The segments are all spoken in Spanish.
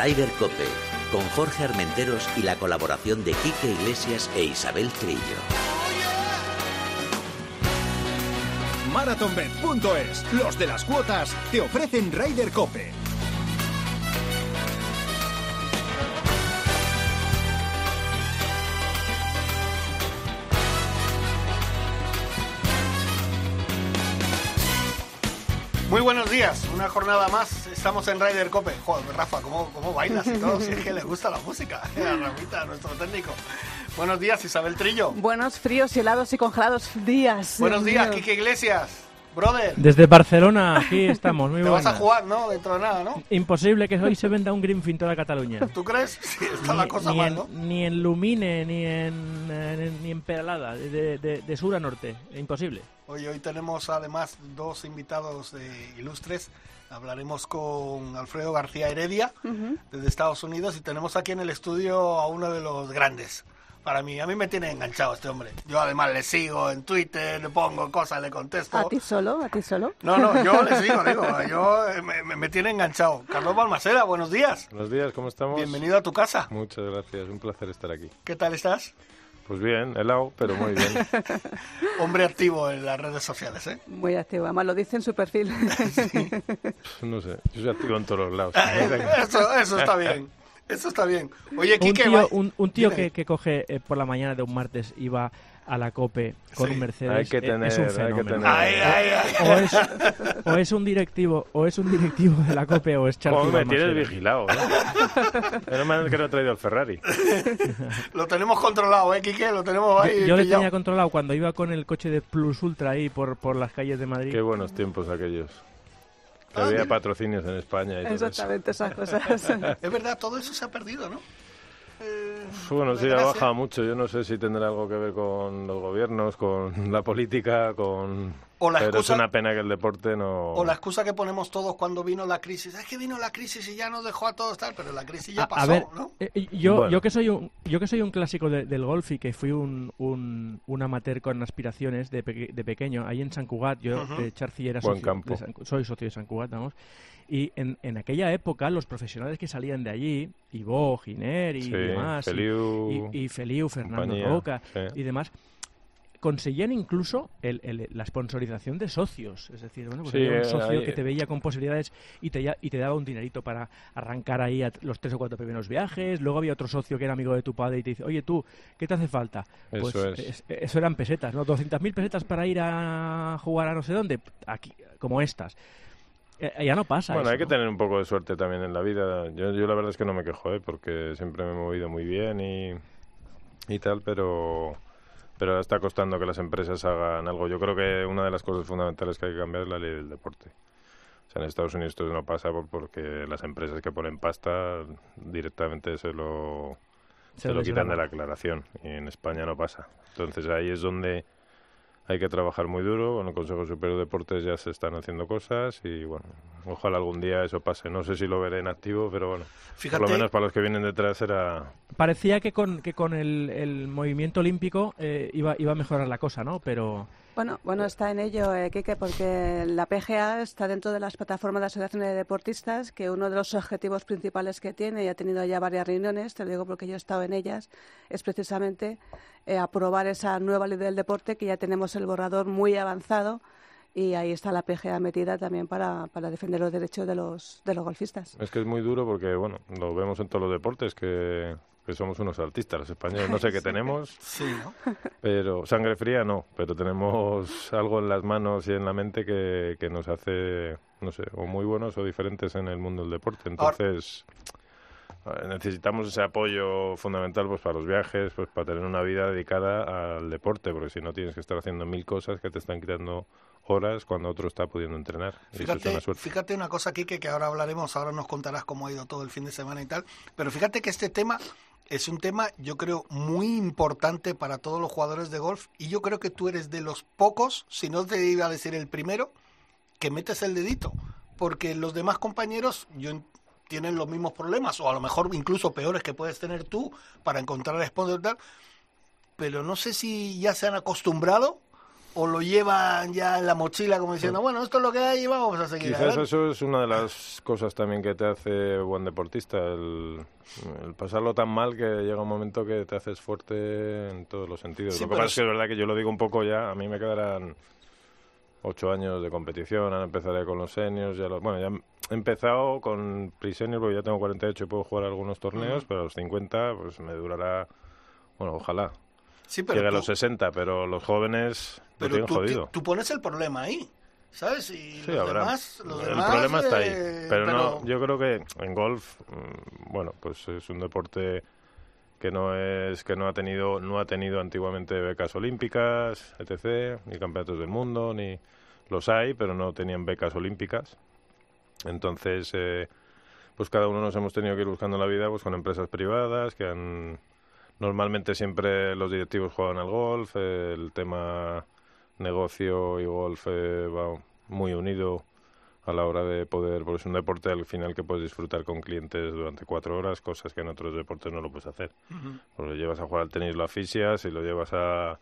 Ryder Cope, con Jorge Armenteros y la colaboración de Quique Iglesias e Isabel Trillo. Marathonbet.es, los de las cuotas, te ofrecen Ryder Cope. Muy buenos días, una jornada más, estamos en Ryder Cope. Joder, Rafa, ¿cómo bailas y todo? Si es que le gusta la música, la Ramita, nuestro técnico. Buenos días, Isabel Trillo. Buenos, fríos, helados y congelados días. Buenos días, Quique Iglesias, brother. Desde Barcelona, aquí estamos, muy buenas. Te vas a jugar, ¿no? Dentro de nada, ¿no? Imposible que hoy se venda un Greenfield toda Cataluña. ¿Tú crees? Sí, está la cosa mal, ¿no? Ni en Lumine, ni en Peralada, de sur a norte, imposible. Hoy tenemos además dos invitados ilustres. Hablaremos con Alfredo García Heredia, desde Estados Unidos, y tenemos aquí en el estudio a uno de los grandes. Para mí, a mí me tiene enganchado este hombre. Yo además le sigo en Twitter, le pongo cosas, le contesto. ¿A ti solo? No, yo le sigo, me tiene enganchado. Carlos Balmaseda, buenos días. Buenos días, ¿cómo estamos? Bienvenido a tu casa. Muchas gracias, un placer estar aquí. ¿Qué tal estás? Pues bien, helado, pero muy bien. Hombre activo en las redes sociales, ¿eh? Muy activo, además lo dice en su perfil. Sí. No sé, yo soy activo en todos los lados. Eso está bien. Eso está bien. Oye, Quique, un tío que coge por la mañana de un martes y va a la COPE con un Mercedes, hay que tener, es un fenómeno. O es un directivo de la COPE o es Charlie. ¿Cómo me tienes vigilado? Menos mal que no he traído el Ferrari. Lo tenemos controlado, Quique, lo tenemos ahí. Yo le tenía controlado cuando iba con el coche de Plus Ultra ahí por las calles de Madrid. Qué buenos tiempos aquellos. Había patrocinios en España y exactamente, esas cosas. Es verdad, todo eso se ha perdido, ¿no? Bueno, sí, ha bajado mucho. Yo no sé si tendrá algo que ver con los gobiernos, con la política, pero es una pena que el deporte no... O la excusa que ponemos todos cuando vino la crisis. Es que vino la crisis y ya nos dejó a todos tal, pero la crisis ya pasó, a ver, ¿no? Yo que soy un clásico del golf y que fui un amateur con aspiraciones de pequeño, ahí en Sant Cugat, yo Charci era soy socio de Sant Cugat, vamos. Y en aquella época los profesionales que salían de allí, Ivo, Giner y demás, y Feliu, Fernando compañía, Roca y demás, conseguían incluso la sponsorización de socios. Es decir, bueno, pues había un socio que te veía con posibilidades y te daba un dinerito para arrancar ahí a los 3 o 4 primeros viajes. Luego había otro socio que era amigo de tu padre y te dice, oye tú, ¿qué te hace falta? Pues eso eran pesetas, ¿no? 200.000 pesetas para ir a jugar a no sé dónde, aquí, como estas. Ya no pasa. Bueno, eso, hay que ¿no? tener un poco de suerte también en la vida. Yo la verdad es que no me quejo, porque siempre me he movido muy bien y tal, pero está costando que las empresas hagan algo. Yo creo que una de las cosas fundamentales que hay que cambiar es la ley del deporte. O sea, en Estados Unidos esto no pasa porque las empresas que ponen pasta directamente se lo quitan de la aclaración, y en España no pasa. Entonces ahí es donde hay que trabajar muy duro. Con el Consejo Superior de Deportes ya se están haciendo cosas y, bueno, ojalá algún día eso pase. No sé si lo veré en activo, pero bueno, fíjate, por lo menos para los que vienen detrás era... Parecía que con el movimiento olímpico iba a mejorar la cosa, ¿no? Pero... Bueno, está en ello, Quique, porque la PGA está dentro de las plataformas de asociaciones de deportistas, que uno de los objetivos principales que tiene, y ha tenido ya varias reuniones, te lo digo porque yo he estado en ellas, es precisamente aprobar esa nueva ley del deporte, que ya tenemos el borrador muy avanzado, y ahí está la PGA metida también para defender los derechos de los golfistas. Es que es muy duro porque, bueno, lo vemos en todos los deportes, que somos unos artistas los españoles, no sé qué tenemos, sí, ¿no? Pero sangre fría no, pero tenemos algo en las manos y en la mente que nos hace, no sé, o muy buenos o diferentes en el mundo del deporte. Entonces necesitamos ese apoyo fundamental, pues para los viajes, pues para tener una vida dedicada al deporte, porque si no tienes que estar haciendo 1000 cosas que te están quitando horas cuando otro está pudiendo entrenar. Fíjate una cosa, Quique, que ahora hablaremos, ahora nos contarás cómo ha ido todo el fin de semana y tal, pero fíjate que este tema es un tema, yo creo, muy importante para todos los jugadores de golf, y yo creo que tú eres de los pocos, si no te iba a decir el primero, que metes el dedito, porque los demás compañeros tienen los mismos problemas, o a lo mejor incluso peores que puedes tener tú para encontrar sponsor y tal, pero no sé si ya se han acostumbrado o lo llevan ya en la mochila como diciendo, bueno, esto es lo que hay y vamos a seguir Quizás adelante? eso es una de las cosas también que te hace buen deportista, el pasarlo tan mal que llega un momento que te haces fuerte en todos los sentidos. Sí, Lo que pasa es que es verdad que yo lo digo un poco ya, a mí me quedarán 8 años de competición, ahora empezaré con los seniors, ya he empezado con pre-senior porque ya tengo 48 y puedo jugar algunos torneos, pero a los 50 pues me durará, bueno, ojalá. Sí, pero Llegue a los 60, pero los jóvenes lo tienen jodido. Tú pones el problema ahí, ¿sabes? Y Sí, los habrá. demás, El problema está ahí. Pero no, yo creo que en golf, bueno, pues es un deporte que no ha tenido antiguamente becas olímpicas, etc., ni campeonatos del mundo, ni los hay, pero no tenían becas olímpicas. Entonces, pues cada uno nos hemos tenido que ir buscando la vida pues con empresas privadas que han... Normalmente siempre los directivos juegan al golf, el tema negocio y golf va muy unido a la hora de poder, porque es un deporte al final que puedes disfrutar con clientes durante 4 horas, cosas que en otros deportes no lo puedes hacer. Pues lo llevas a jugar al tenis, lo asfixias, y lo llevas a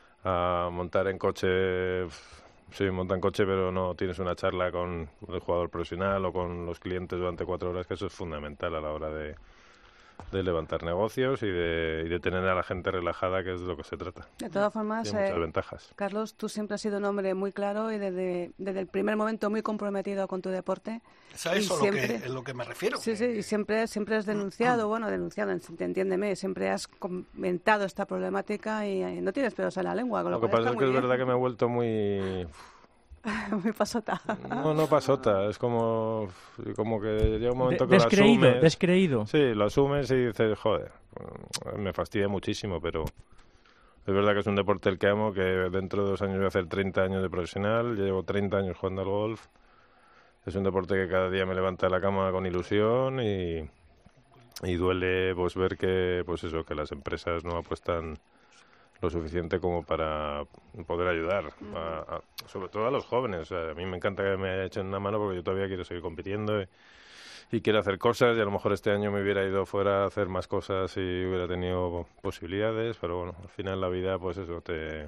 montar en coche, sí, monta en coche, pero no tienes una charla con el jugador profesional o con los clientes durante 4 horas, que eso es fundamental a la hora de levantar negocios y de tener a la gente relajada, que es de lo que se trata. De todas formas, tiene muchas ventajas. Carlos, tú siempre has sido un hombre muy claro y desde el primer momento muy comprometido con tu deporte. ¿Sabes? Eso es lo que me refiero. Sí, sí, y siempre has denunciado, entiéndeme, siempre has comentado esta problemática y no tienes pelos en la lengua. Lo que pasa es que es verdad que me he vuelto muy... muy pasota. No pasota, es como que llega un momento que lo asumes. Descreído. Sí, lo asumes y dices, joder, me fastidia muchísimo, pero es verdad que es un deporte el que amo, que dentro de 2 años voy a hacer 30 años de profesional, ya llevo 30 años jugando al golf, es un deporte que cada día me levanta de la cama con ilusión y duele pues ver que que las empresas no apuestan lo suficiente como para poder ayudar, sobre todo a los jóvenes. O sea, a mí me encanta que me echen una mano porque yo todavía quiero seguir compitiendo y quiero hacer cosas, y a lo mejor este año me hubiera ido fuera a hacer más cosas y hubiera tenido posibilidades, pero bueno, al final la vida pues eso te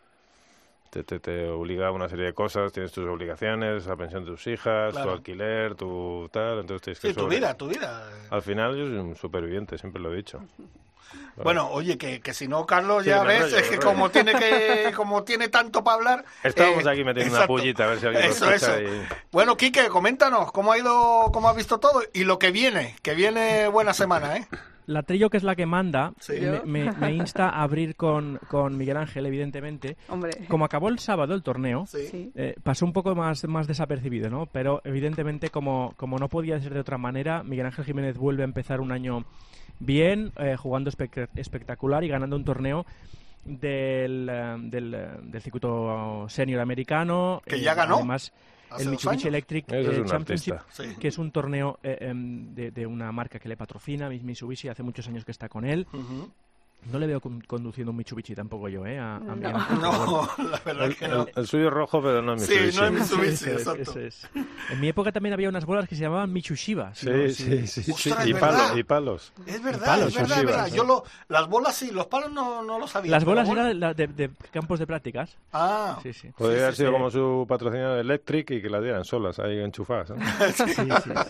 obliga a una serie de cosas, tienes tus obligaciones, la pensión de tus hijas, claro, tu alquiler, tu tal, entonces tienes que tu vida. Al final yo soy un superviviente, siempre lo he dicho. Bueno, oye, que si no, Carlos, ya ves, es que como tiene tanto para hablar... Estábamos aquí metiendo una pullita, a ver si alguien lo escucha. Bueno, Quique, coméntanos, ¿cómo has visto todo? Y lo que viene buena semana, ¿eh? La Trillo, que es la que manda, sí, me insta a abrir con Miguel Ángel, evidentemente. Hombre. Como acabó el sábado el torneo, sí. pasó un poco más desapercibido, ¿no? Pero evidentemente, como no podía ser de otra manera, Miguel Ángel Jiménez vuelve a empezar un año bien, jugando espectacular y ganando un torneo del circuito senior americano. Que ya ganó. Además, el Mitsubishi Electric Championship, sí, que es un torneo de una marca que le patrocina, Mitsubishi, hace muchos años que está con él. No le veo conduciendo un Mitsubishi tampoco yo, a no, la verdad que no. El suyo es rojo, pero no es Mitsubishi. Sí, no es Mitsubishi, exacto. Eso es. En mi época también había unas bolas que se llamaban Mitsushiba. Sí. Ostras, Y palos. Es verdad, es verdad. Yo las bolas sí, los palos no los sabía. Las bolas eran de campos de prácticas. Ah. Sí. Podría haber sido como su patrocinador Electric y que las dieran solas, ahí enchufadas, ¿no? Sí.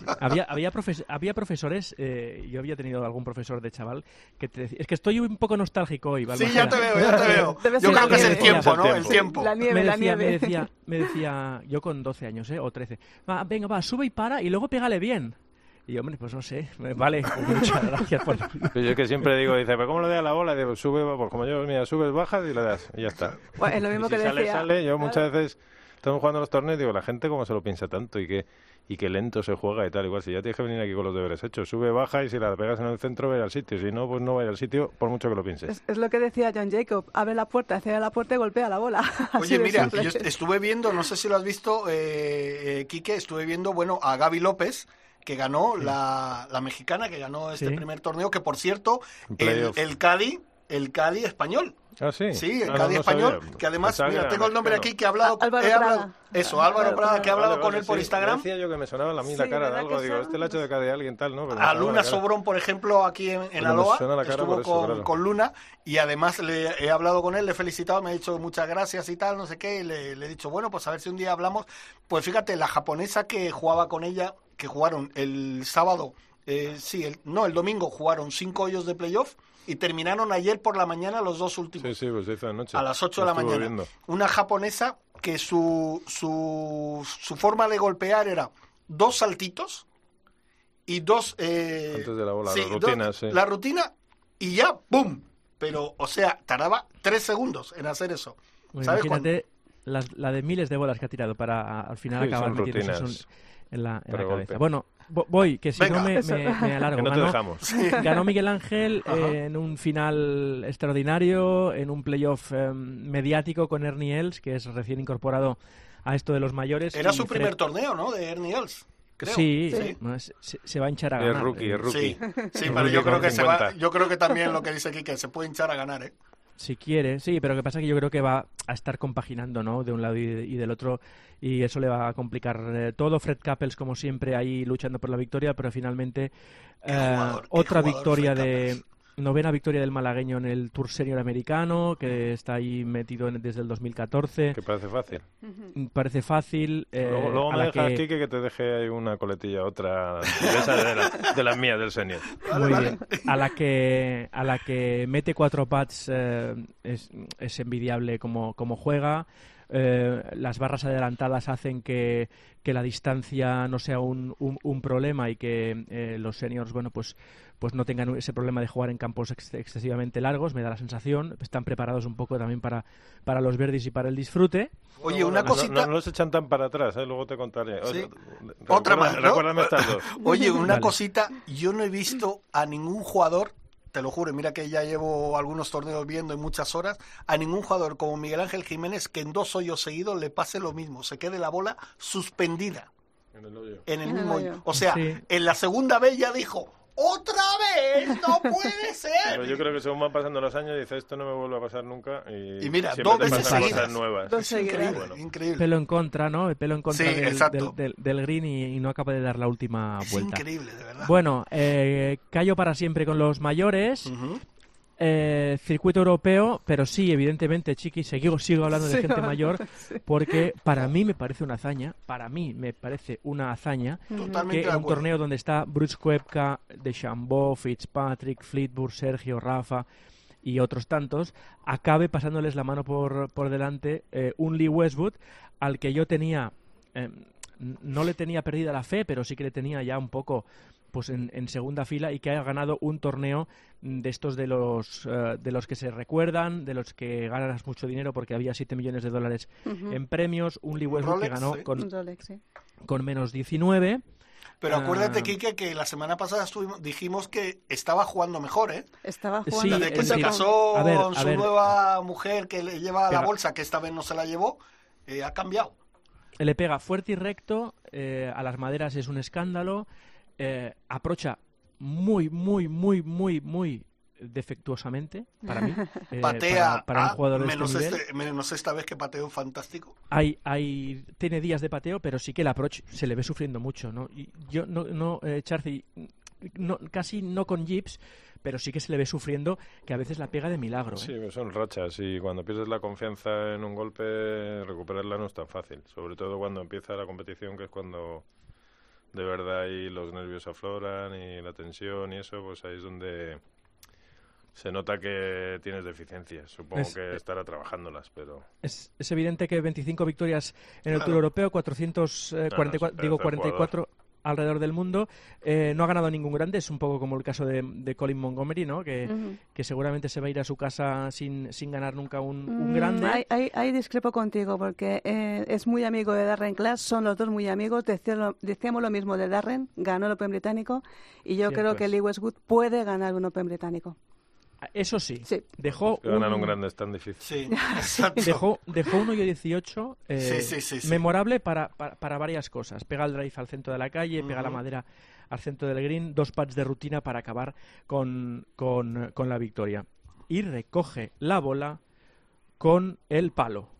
Había profesores, yo había tenido algún profesor de chaval que te decía, es que estoy un poco nostálgico hoy, Balmaceda. Sí, ya te veo. Yo creo que es el tiempo, ¿no? El tiempo. La nieve. Me decía, yo con 12 años, o 13, venga, sube y para y luego pégale bien. Y yo, hombre, pues no sé, vale, muchas gracias por... Yo es que siempre digo, dice, ¿pero cómo le das a la bola? Y digo, sube, pues como yo, mira, subes, bajas y le das, y ya está. Bueno, es lo mismo y si que decía. Sale, yo muchas veces, estamos jugando los torneos, digo, la gente cómo se lo piensa tanto y qué lento se juega y tal, igual, si ya tienes que venir aquí con los deberes hechos, sube, baja y si la pegas en el centro, vaya al sitio, si no, pues no vaya al sitio, por mucho que lo pienses. Es lo que decía John Jacob, abre la puerta, cierra la puerta y golpea la bola. Oye, mira, yo estuve viendo, no sé si lo has visto, Quique, estuve viendo, a Gaby López, que ganó, la mexicana, que ganó este primer torneo, que por cierto, el Cádiz español. ¿Ah, sí? Sí, en Cádiz Español, que además, mira, tengo el nombre aquí, que he hablado... Álvaro Prada. Eso, Álvaro Prada, que he hablado con él por Instagram. Decía yo que me sonaba a mí la cara de algo, digo, este la ha hecho de Cádiz alguien tal, ¿no? Pero a Luna Sobrón, por ejemplo, aquí en Aloha, estuvo con Luna, y además le he hablado con él, le he felicitado, me ha dicho muchas gracias y tal, no sé qué, y le he dicho, bueno, pues a ver si un día hablamos. Pues fíjate, la japonesa que jugaba con ella, que jugaron el sábado, el domingo jugaron 5 hoyos de playoff, y terminaron ayer por la mañana los 2 últimos. Sí, pues se hizo de noche. A las 8 de la mañana. Viendo. Una japonesa que su forma de golpear era 2 saltitos y 2... antes de la bola, la rutina, sí. La rutina y ya, ¡pum! Pero, o sea, tardaba 3 segundos en hacer eso. Bueno, ¿Sabes imagínate la de miles de bolas que ha tirado para al final acabar metiendo eso en la cabeza. Bueno, voy, que si no me alargo. Que no te dejamos. Ganó Miguel Ángel en un final extraordinario, en un playoff mediático con Ernie Els, que es recién incorporado a esto de los mayores. Era su primer torneo, ¿no? De Ernie Els. Creo. Sí. Bueno, se va a hinchar a ganar. Es rookie. Sí, pero yo creo que yo creo que también lo que dice aquí, que se puede hinchar a ganar, ¿eh? Si quiere, sí, pero lo que pasa es que yo creo que va a estar compaginando, ¿no? De un lado y del otro, y eso le va a complicar todo. Fred Couples, como siempre, ahí luchando por la victoria, pero finalmente otra victoria novena victoria del malagueño en el Tour Senior americano, que está ahí metido desde el 2014. Que parece fácil. Parece fácil. Luego me dejas, Quique, que te deje ahí una coletilla, otra de las mías del Senior. Muy bien. A la que mete 4 pads es envidiable como juega. Las barras adelantadas hacen que la distancia no sea un problema y que los seniors, bueno, pues no tengan ese problema de jugar en campos excesivamente largos. Me da la sensación, están preparados un poco también para los birdies y para el disfrute. Oye, una cosita... No los echan tan para atrás, luego te contaré. ¿Sí? Otra más, ¿no? Recuérdame estas dos. Oye, una cosita, yo no he visto a ningún jugador, te lo juro, mira que ya llevo algunos torneos viendo en muchas horas, a ningún jugador como Miguel Ángel Jiménez que en 2 hoyos seguidos le pase lo mismo, se quede la bola suspendida en el mismo hoyo. O sea, en la segunda vez ya dijo, ¡otra vez! ¡No puede ser! Pero yo creo que según van pasando los años dice, esto no me vuelve a pasar nunca, y mira, siempre 2 veces seguidas. Nuevas. Es increíble. Pelo en contra, ¿no? El pelo en contra del green y no acaba de dar la última vuelta. Es increíble, de verdad. Bueno, callo para siempre con los mayores. Circuito europeo, pero sí, evidentemente, Chiqui, sigo hablando de gente mayor, porque para mí me parece una hazaña, que en un torneo donde está Brooks Koepka, DeChambeau, Fitzpatrick, Fleetwood, Sergio, Rafa y otros tantos, acabe pasándoles la mano por delante un Lee Westwood al que yo tenía, no le tenía perdida la fe, pero sí que le tenía ya un poco pues en segunda fila, y que haya ganado un torneo de estos de los que se recuerdan, de los que ganas mucho dinero, porque había $7 millones en premios. Un Lee Westwood que ganó con menos 19. Pero acuérdate, Quique, que la semana pasada dijimos que estaba jugando mejor, ¿eh? Estaba jugando. Desde que se casó con su nueva mujer, que le lleva la bolsa, que esta vez no se la llevó, ha cambiado. Le pega fuerte y recto, a las maderas es un escándalo. Aprocha muy defectuosamente para mí. Patea para un jugador de menos este nivel. Menos esta vez que pateó fantástico. Tiene días de pateo, pero sí que el approach se le ve sufriendo mucho, ¿no? Y yo Charcy, casi no con Gibbs, pero sí que se le ve sufriendo, que a veces la pega de milagro. Sí, son rachas, y cuando pierdes la confianza en un golpe, recuperarla no es tan fácil, sobre todo cuando empieza la competición, que es cuando de verdad ahí los nervios afloran y la tensión y eso, pues ahí es donde se nota que tienes deficiencias. Supongo que estará trabajándolas, pero... Es evidente que 25 victorias en el Tour Europeo, 44 alrededor del mundo. No ha ganado ningún grande, es un poco como el caso de Colin Montgomery, ¿no? Que seguramente se va a ir a su casa sin ganar nunca un grande. Ahí discrepo contigo, porque es muy amigo de Darren Clarke, son los dos muy amigos. Decíamos lo mismo de Darren, ganó el Open británico, y yo creo que Lee Westwood puede ganar un Open británico. Eso sí. Dejó ganar un grande es tan difícil. Sí, exacto. Dejó un hoyo 18 memorable para varias cosas. Pega el drive al centro de la calle, pega la madera al centro del green, 2 pads de rutina para acabar con la victoria. Y recoge la bola con el palo.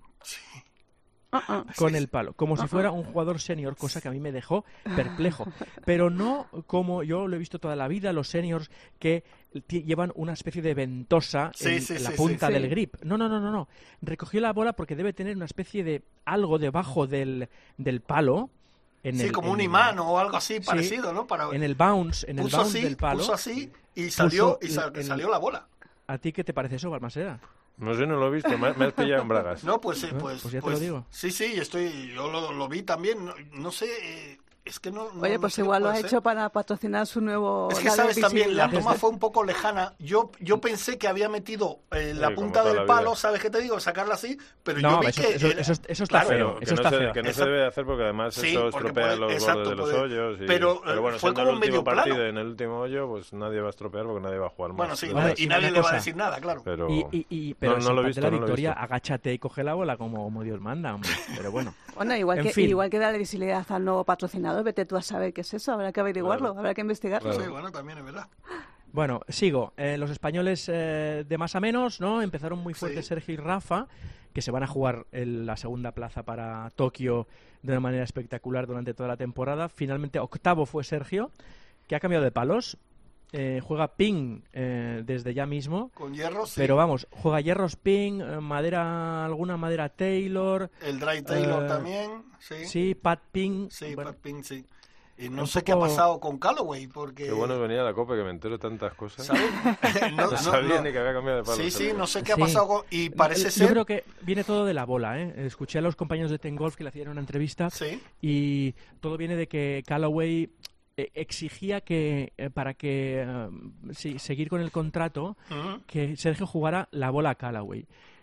Con Sí. el palo, como si fuera un jugador senior, cosa que a mí me dejó perplejo. Pero no como yo lo he visto toda la vida, los seniors que llevan una especie de ventosa en la punta sí. del grip. No. Recogió la bola porque debe tener una especie de algo debajo del palo. Como un imán o algo así parecido, ¿no? En el bounce, del palo. Puso así y salió, salió la bola. ¿A ti qué te parece eso, Balmaseda? No sé, no lo he visto, me has pillado en bragas. No, pues ya te lo digo. Sí, yo lo vi también, no sé, es que no... Oye, no pues sé igual qué lo puede ha ser. hecho para patrocinar su nuevo... Es que sabes también, la toma fue un poco lejana. Yo pensé que había metido la punta toda del la palo, vida. ¿sabes qué te digo? Sacarla así, pero No, yo vi eso que... está claro, feo. Eso está feo. Que no se debe hacer porque además Sí, eso porque estropea los bordes de los hoyos. Pero bueno, fue siendo como el último medio plano. partido en el último hoyo, pues nadie va a estropear porque nadie va a jugar más. Bueno, sí, Hombre, y y nadie una le va a cosa, decir nada, claro. Pero, Pero no lo he visto, la no lo he victoria, visto. agáchate y coge la bola como Dios manda, hombre. Pero bueno. Bueno, igual En fin. que darle visibilidad al nuevo patrocinador, vete tú a saber qué es eso, habrá que averiguarlo, habrá que investigarlo. Sí, bueno, también es verdad. Bueno, sigo. Los españoles de más a menos, ¿no? Empezaron muy fuertes Sí. Sergio y Rafa, que se van a jugar la segunda plaza para Tokio de una manera espectacular durante toda la temporada. Finalmente, octavo fue Sergio, que ha cambiado de palos. Juega ping desde ya mismo. Con hierro, sí. Pero vamos, juega hierros ping, alguna madera Taylor. El dry Taylor también, sí. Sí, pad ping. Sí, bueno, Pat Ping, sí. Y no un sé qué ha poco- pasado con Callaway, porque... Qué bueno venía a la Copa que me entero de tantas cosas. ¿sabes? No sabía ni que había cambiado de palo. Sí, no sé qué ha Sí. pasado con... Y parece Yo ser... creo que viene todo de la bola, ¿eh? Escuché a los compañeros de Ten Golf que le hacían una entrevista Sí, y todo viene de que Callaway exigía que para que seguir con el contrato Ujú. que Sergio jugara la bola a Callaway.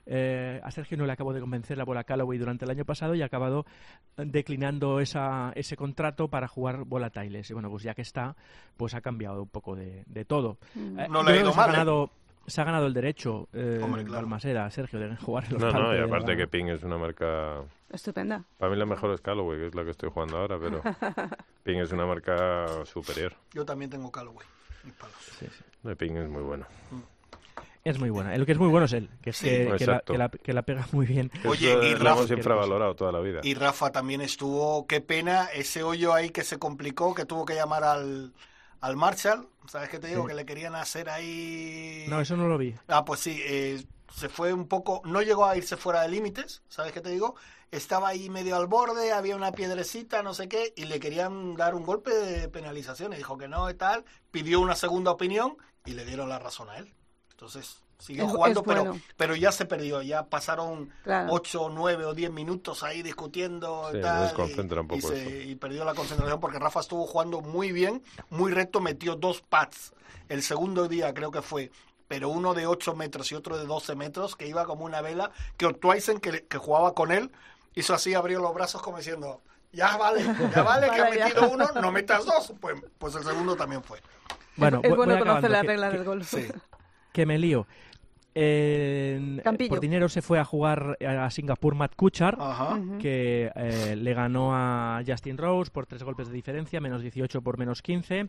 A Sergio no le acabó de convencer la bola a Callaway durante el año pasado y ha acabado declinando ese contrato para jugar bola Titleist. Y bueno, pues ya que está, pues ha cambiado un poco de todo. No Yo le ha creo ido que mal, se ha ganado el derecho Hombre, claro. Balmaseda, Sergio, de jugar los No, palos y de aparte la- que Ping es una marca... Estupenda. Para mí la mejor es Callaway, que es la que estoy jugando ahora, pero Ping es una marca superior. yo también tengo Callaway. Mis palos. El Ping es muy bueno. Es muy buena. El que es muy bueno es él, que, es Sí, que exacto. que la pega muy bien. Oye, Eso y lo Rafa- hemos infravalorado toda la vida. Y Rafa también estuvo, qué pena, ese hoyo ahí que se complicó, que tuvo que llamar al Marshall, ¿sabes qué te digo? Sí. Que le querían hacer ahí... No, eso no lo vi. Ah, pues sí, se fue un poco, no llegó a irse fuera de límites, ¿sabes qué te digo? Estaba ahí medio al borde, había una piedrecita, no sé qué, y le querían dar un golpe de penalización, y dijo que no y tal, pidió una segunda opinión y le dieron la razón a él. Entonces, siguió Es jugando, bueno. pero ya se perdió, ya pasaron Claro. 8, 9 o 10 minutos ahí discutiendo Sí, y tal, desconcentra un poco y perdió la concentración porque Rafa estuvo jugando muy bien, muy recto, metió 2 pads el segundo día creo que fue, pero uno de 8 metros y otro de 12 metros, que iba como una vela, que Otwaisen, que jugaba con él, hizo así, abrió los brazos como diciendo, ya vale, que has Vale, ya. metido uno, no metas 2, pues el segundo también fue. Bueno, Es voy bueno acabando, conocer las que- reglas que- del golf. Sí. que me lío. Campillo. Por dinero se fue a jugar a Singapur Matt Kuchar, Ajá. que le ganó a Justin Rose por 3 golpes de diferencia, menos 18 por menos 15.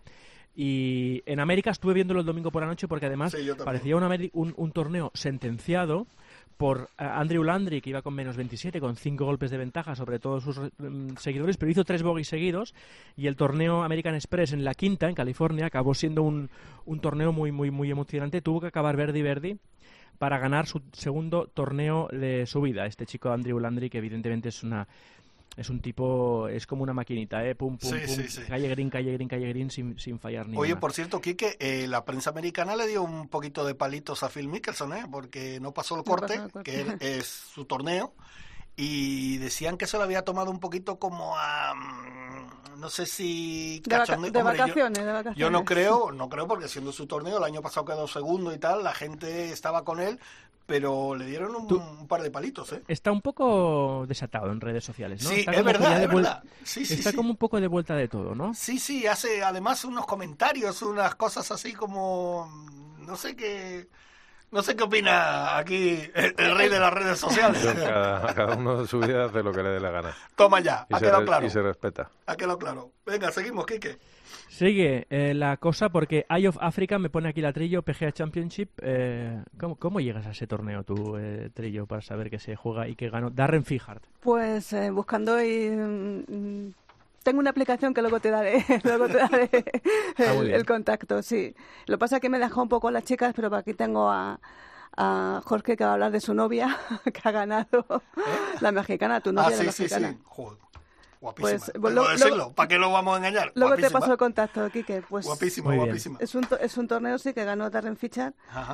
Y en América estuve viéndolo el domingo por la noche porque además Sí, yo también. parecía un torneo sentenciado por Andrew Landry, que iba con menos 27, con 5 golpes de ventaja sobre todos sus seguidores, pero hizo 3 bogies seguidos, y el torneo American Express en la quinta, en California, acabó siendo un torneo muy, muy, muy emocionante. Tuvo que acabar verdi para ganar su segundo torneo de su vida. Este chico Andrew Landry, que evidentemente es un tipo, es como una maquinita, pum, pum, Sí, pum, sí, sí. calle green, sin fallar ni Oye, una. por cierto, Quique, la prensa americana le dio un poquito de palitos a Phil Mickelson, porque no pasó el corte, pasó el corte. que es su torneo, y decían que se lo había tomado un poquito como a... no sé si... De cachondeo. de Hombre, vacaciones, de vacaciones. Yo no creo, porque siendo su torneo, el año pasado quedó segundo y tal, la gente estaba con él, pero le dieron un par de palitos, ¿eh? Está un poco desatado en redes sociales, ¿no? Sí, Está es como que ya verdad, de es vuel- verdad. Sí, sí, Está sí. como un poco de vuelta de todo, ¿no? Sí, hace además unos comentarios, unas cosas así como... No sé qué opina aquí el rey de las redes sociales. Cada uno de su vida hace lo que le dé la gana. Toma ya, Y ha se, quedado re- claro. y se respeta. Ha quedado claro. Venga, seguimos, Quique. Sigue la cosa porque Eye of Africa me pone aquí la Trillo PGA Championship. ¿Cómo llegas a ese torneo tú, Trillo, para saber que se juega y que ganó Darren Fijard? Pues buscando y... tengo una aplicación que luego te daré, el contacto, sí. Lo que pasa es que me dejó un poco las chicas, pero aquí tengo a Jorge que va a hablar de su novia, que ha ganado la mexicana, tu novia mexicana. Sí. Joder. Guapísima. Pues, ¿Puedo decirlo? ¿Para qué lo vamos a engañar? Luego Guapísima. te paso el contacto, Quique. Pues, guapísima. Es un torneo, sí, que ganó Darren Fijard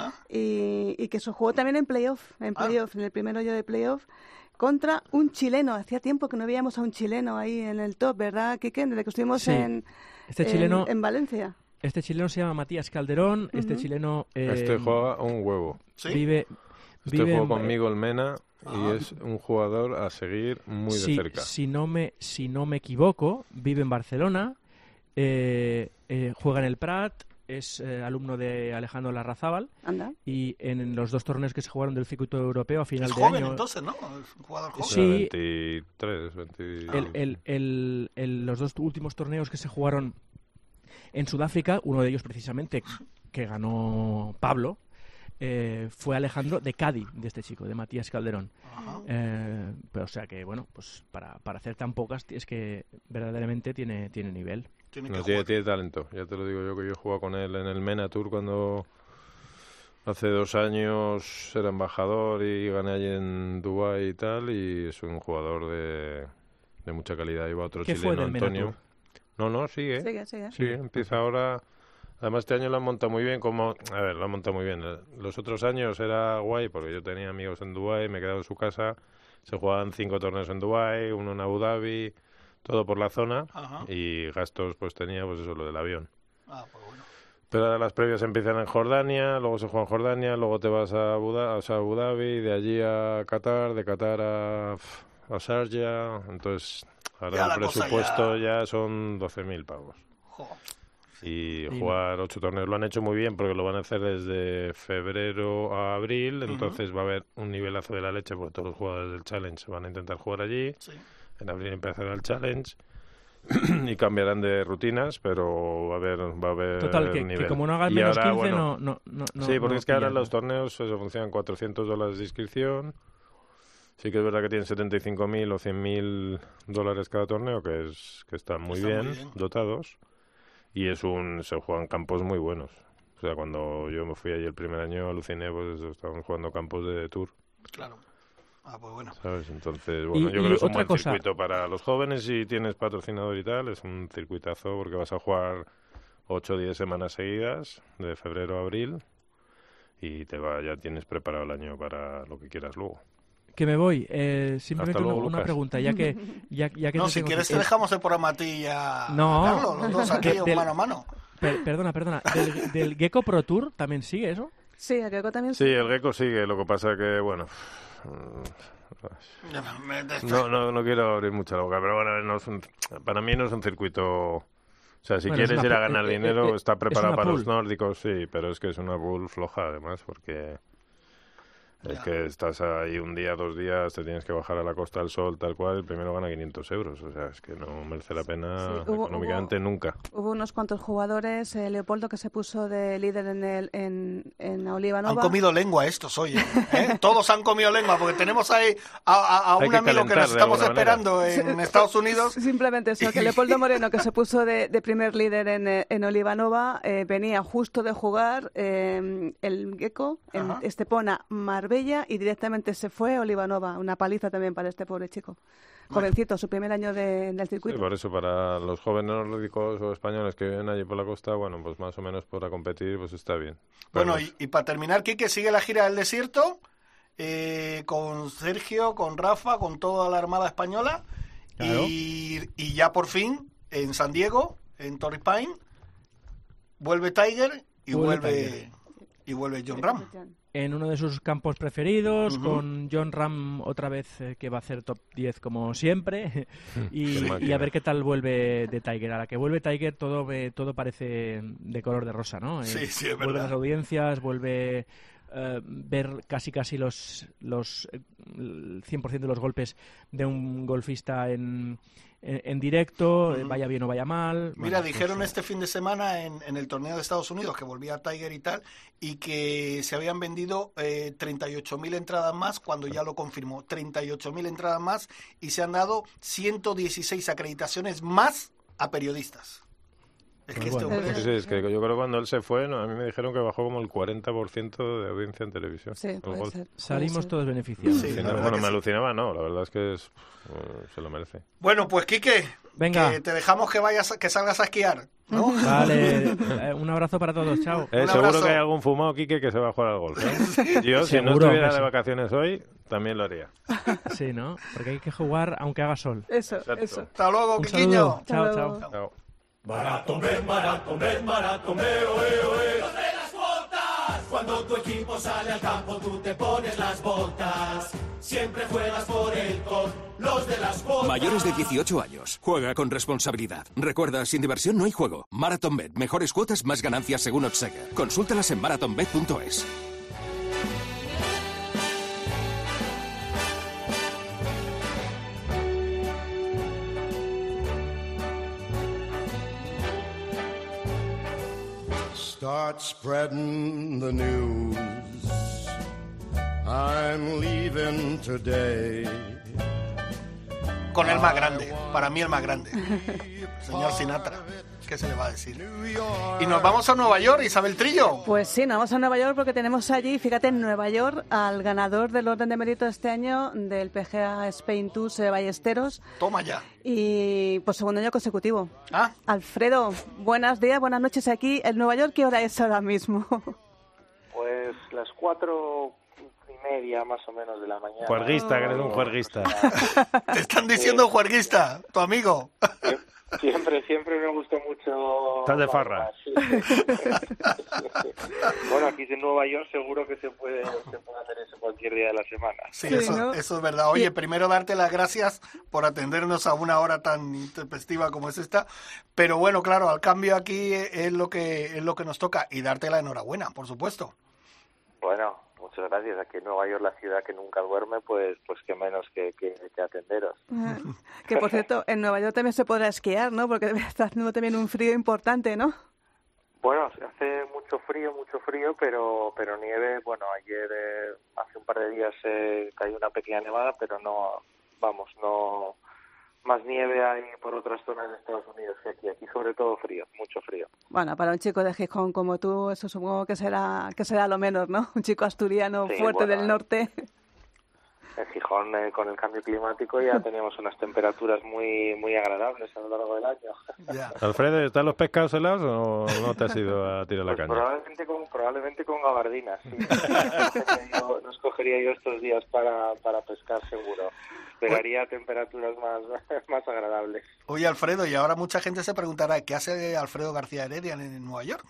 y que se jugó también en playoff, en el primer hoyo de playoff, contra un chileno. Hacía tiempo que no veíamos a un chileno ahí en el top, ¿verdad, Quique? Desde que estuvimos en Valencia. Este chileno se llama Matías Calderón. Este chileno... este juega un huevo. ¿Sí? Jugó conmigo el Mena y es un jugador a seguir muy de cerca. Si no me equivoco, vive en Barcelona, juega en el Prat, es alumno de Alejandro Larrazábal. Anda. Y en los 2 torneos que se jugaron del circuito europeo a final de joven, año... entonces, ¿no? Es un jugador joven. Sí. 23, 20... Los 2 últimos torneos que se jugaron en Sudáfrica, uno de ellos precisamente que ganó Pablo, fue Alejandro de Cádiz, de este chico, de Matías Calderón. Pero o sea que, bueno, pues para hacer tan pocas es que verdaderamente tiene nivel. Tiene talento, ya te lo digo yo, que yo he jugado con él en el MENA Tour cuando hace 2 años era embajador y gané allí en Dubái y tal, y es un jugador de mucha calidad. Iba otro chileno, Antonio. No, sigue. Sigue, empieza ahora. Además, este año lo han montado muy bien. Lo han montado muy bien. Los otros años era guay porque yo tenía amigos en Dubái, me he quedado en su casa. Se jugaban 5 torneos en Dubái, uno en Abu Dhabi, todo por la zona. Y gastos, pues tenía, pues eso, lo del avión. Pues bueno. Pero ahora las previas empiezan en Jordania, luego se juega en Jordania, luego te vas a Abu Dhabi, de allí a Qatar, de Qatar a Sharjah. Entonces, ahora el presupuesto ya son 12.000 pavos. Joder. Y jugar 8 torneos. Lo han hecho muy bien porque lo van a hacer desde febrero a abril. Entonces va a haber un nivelazo de la leche porque todos los jugadores del Challenge van a intentar jugar allí. Sí. En abril empezará el Challenge y cambiarán de rutinas, pero va a haber total, nivel. Que como no hagan menos ahora, 15 no. Sí, porque es que ahora los torneos funcionan $400 de inscripción. Sí que es verdad que tienen 75.000 o 100.000 dólares cada torneo, que están muy bien dotados. Y se juegan campos muy buenos. O sea, cuando yo me fui allí el primer año, aluciné, pues estábamos jugando campos de Tour. Claro. Pues bueno. ¿Sabes? Entonces, bueno, yo creo que es un buen circuito para los jóvenes si tienes patrocinador y tal. Es un circuitazo porque vas a jugar 8 o 10 semanas seguidas, de febrero a abril, y ya tienes preparado el año para lo que quieras luego. Que me voy. Simplemente luego, una pregunta, ya que no, si quieres te dejamos el programa a ti y a Carlos, los dos aquí mano a mano. Perdona. ¿Del Gecko Pro Tour también sigue eso? Sí, el Gecko también sigue. Sí, el Gecko sigue, lo que pasa que, bueno... No quiero abrir mucha boca, pero bueno, para mí no es un circuito... O sea, si quieres ir a ganar dinero, está preparado para los nórdicos, sí, pero es que es una pool floja además, porque... Es que estás ahí un día, 2 días, te tienes que bajar a la Costa del Sol, tal cual, el primero gana 500 euros. O sea, es que no merece la pena económicamente nunca. Hubo unos cuantos jugadores, Leopoldo, que se puso de líder en Oliva Nova. Han comido lengua estos hoy, ¿eh? Todos han comido lengua, porque tenemos ahí a un amigo que nos estamos esperando en Estados Unidos. Simplemente eso, que Leopoldo Moreno, que se puso de primer líder en Oliva Nova, venía justo de jugar el Gecko en Estepona, Marbella, y directamente se fue a Olivanova. Una paliza también para este pobre chico. Jovencito, su primer año del circuito. Sí, por eso para los jóvenes nórdicos o españoles que viven allí por la costa, bueno, pues más o menos para competir, pues está bien. Bueno, y para terminar, Quique, sigue la gira del desierto con Sergio, con Rafa, con toda la Armada Española. Claro. Y ya por fin, en San Diego, en Torrey Pine, vuelve Tiger y vuelve Jon Ram. En uno de sus campos preferidos, con Jon Ram otra vez que va a hacer top 10 como siempre, y a ver qué tal vuelve de Tiger. A la que vuelve Tiger todo parece de color de rosa, ¿no? Sí, es vuelven verdad. Las audiencias, vuelve ver casi los el 100% de los golpes de un golfista en directo, vaya bien o vaya mal. Mira, bueno, dijeron pues, este fin de semana en el torneo de Estados Unidos, que volvía Tiger y tal, y que se habían vendido 38.000 entradas más, cuando ya lo confirmó, 38.000 entradas más, y se han dado 116 acreditaciones más a periodistas. Es que Pues bueno. Sí, es que yo creo que cuando él se fue, a mí me dijeron que bajó como el 40% de audiencia en televisión. Sí, puede ser. Salimos todos beneficiados. Sí, la verdad Bueno, que me sí. alucinaba, no, la verdad es que se lo merece. Bueno, pues Quique, Venga. que te dejamos que salgas a esquiar, ¿no? Vale, un abrazo para todos, chao. Un Seguro abrazo. que hay algún fumado, Quique, que se va a jugar al golf. Yo, si no Seguro, estuviera hombre, de sí. vacaciones hoy, también lo haría. Sí, ¿no? Porque hay que jugar aunque haga sol. Eso, Exacto. eso. Hasta luego, Un Quiquiño. saludo. Chao, Hasta chao. luego. Chao. Cuando tu equipo sale al campo, tú te pones las botas. Siempre juegas por él con los de las botas. Mayores de 18 años. Juega con responsabilidad. Recuerda, sin diversión no hay juego. MarathonBet. Mejores cuotas, más ganancias según Oddsheger. Consúltalas en marathonbet.es. Start spreading the news. I'm leaving today. Con el más grande, para mí el más grande, señor Sinatra, ¿qué se le va a decir? Y nos vamos a Nueva York, Isabel Trillo. Pues sí, nos vamos a Nueva York porque tenemos allí, fíjate, en Nueva York, al ganador del orden de mérito este año del PGA Spain Tour de Ballesteros. Toma ya. Y por segundo año consecutivo. Ah, Alfredo, buenos días, buenas noches aquí en Nueva York. ¿Qué hora es ahora mismo? Pues las 4:30 más o menos de la mañana. Juerguista, que eres un juerguista. te están diciendo juerguista, tu amigo. Siempre me gustó mucho. Estás de farra. Sí. Bueno, aquí en Nueva York seguro que se puede hacer eso cualquier día de la semana. Sí, Sí, eso, ¿no? eso es verdad. Oye, primero darte las gracias por atendernos a una hora tan intempestiva como es esta. Pero bueno, claro, al cambio aquí es lo que nos toca. Y darte la enhorabuena, por supuesto. Bueno, muchas gracias. Aquí en Nueva York, la ciudad que nunca duerme, pues qué menos que atenderos. Que por cierto, en Nueva York también se podrá esquiar, ¿no? Porque está haciendo también un frío importante, ¿no? Bueno, hace mucho frío, pero nieve, bueno, ayer, hace un par de días cayó una pequeña nevada, pero no, más nieve hay por otras zonas de Estados Unidos que aquí sobre todo frío, mucho frío. Bueno, para un chico de Gijón como tú, eso supongo que será lo menos, ¿no? Un chico asturiano Sí, fuerte bueno, del norte. En Gijón, con el cambio climático, ya teníamos unas temperaturas muy agradables a lo largo del año. Ya. Alfredo, ¿están los pescados helados o no te has ido a tirar la Pues caña? probablemente con gabardinas, sí. Nos cogería yo estos días para pescar seguro. Esperaría temperaturas más agradables. Oye, Alfredo, y ahora mucha gente se preguntará, ¿qué hace Alfredo García Heredia en Nueva York?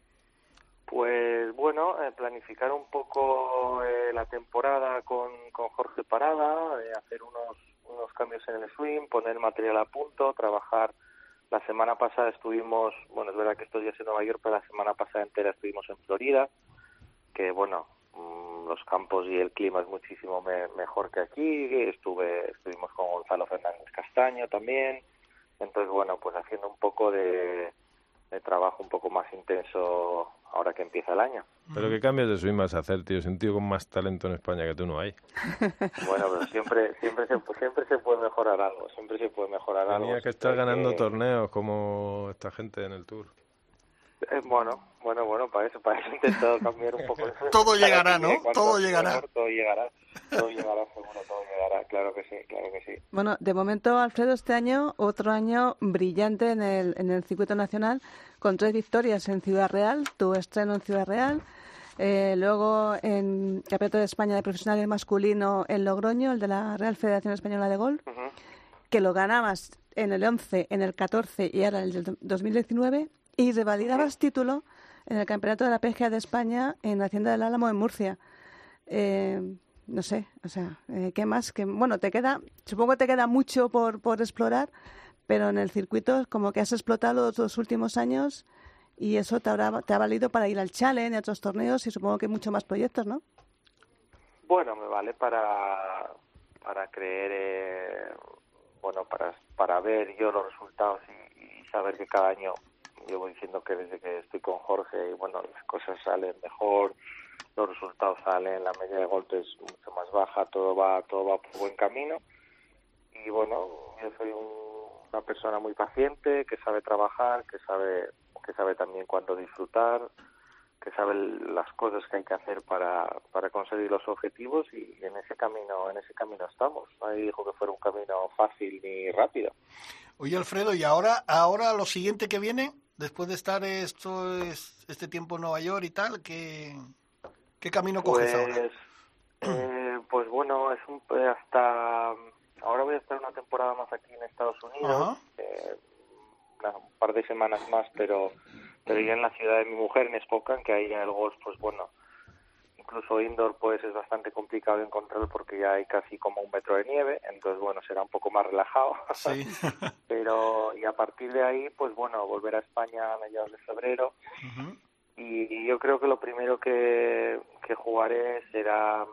Pues bueno, planificar un poco la temporada con Jorge Parada, hacer unos cambios en el swing, poner material a punto, trabajar. La semana pasada estuvimos, bueno, es verdad que estos días en Nueva York, pero la semana pasada entera estuvimos en Florida, que bueno, los campos y el clima es muchísimo mejor que aquí. Estuvimos con Gonzalo Fernández Castaño también. Entonces, bueno, pues haciendo un poco de trabajo un poco más intenso ahora que empieza el año. Pero qué cambios de swing vas a hacer, tío. Es un tío con más talento en España que tú no hay. Bueno, pero siempre se puede mejorar algo. Siempre se puede mejorar algo. Tenía que estar ganando torneos como esta gente en el Tour. Bueno, para eso he intentado cambiar un poco. Todo llegará, ¿no? Todo llegará. Todo llegará, seguro, todo llegará, claro que sí. Bueno, de momento, Alfredo, este año, otro año brillante en el circuito nacional, con 3 victorias en Ciudad Real, tu estreno en Ciudad Real, luego en Campeonato de España de Profesionales Masculino en Logroño, el de la Real Federación Española de Golf, que lo ganabas en el 11, en el 14 y ahora en el 2019, y revalidabas título en el Campeonato de la PGA de España en Hacienda del Álamo en Murcia. No sé, o sea, ¿qué más? Bueno, supongo que te queda mucho por explorar, pero en el circuito como que has explotado los 2 últimos años y eso te ha valido para ir al Challenge, a otros torneos y supongo que mucho más proyectos, ¿no? Bueno, me vale para creer, para ver yo los resultados y saber que cada año llevo diciendo que desde que estoy con Jorge, y bueno, las cosas salen mejor, los resultados salen, la media de golpes es mucho más baja, todo va por buen camino. Y bueno, yo soy una persona muy paciente, que sabe trabajar, que sabe también cuándo disfrutar, que sabe las cosas que hay que hacer para conseguir los objetivos, y en ese camino estamos. Nadie dijo que fuera un camino fácil ni rápido. Oye, Alfredo, ¿y ahora lo siguiente que viene, después de estar este tiempo en Nueva York y tal, qué camino coges ahora? Pues bueno, hasta ahora voy a estar una temporada más aquí en Estados Unidos, un par de semanas más, pero ya en la ciudad de mi mujer, en Spokane, que ahí el golf, pues bueno, incluso indoor pues es bastante complicado de encontrar porque ya hay casi como 1 metro de nieve, entonces bueno, será un poco más relajado. Sí. Pero y a partir de ahí, pues bueno, volver a España a mediados de febrero. Uh-huh. Y yo creo que lo primero que jugaré será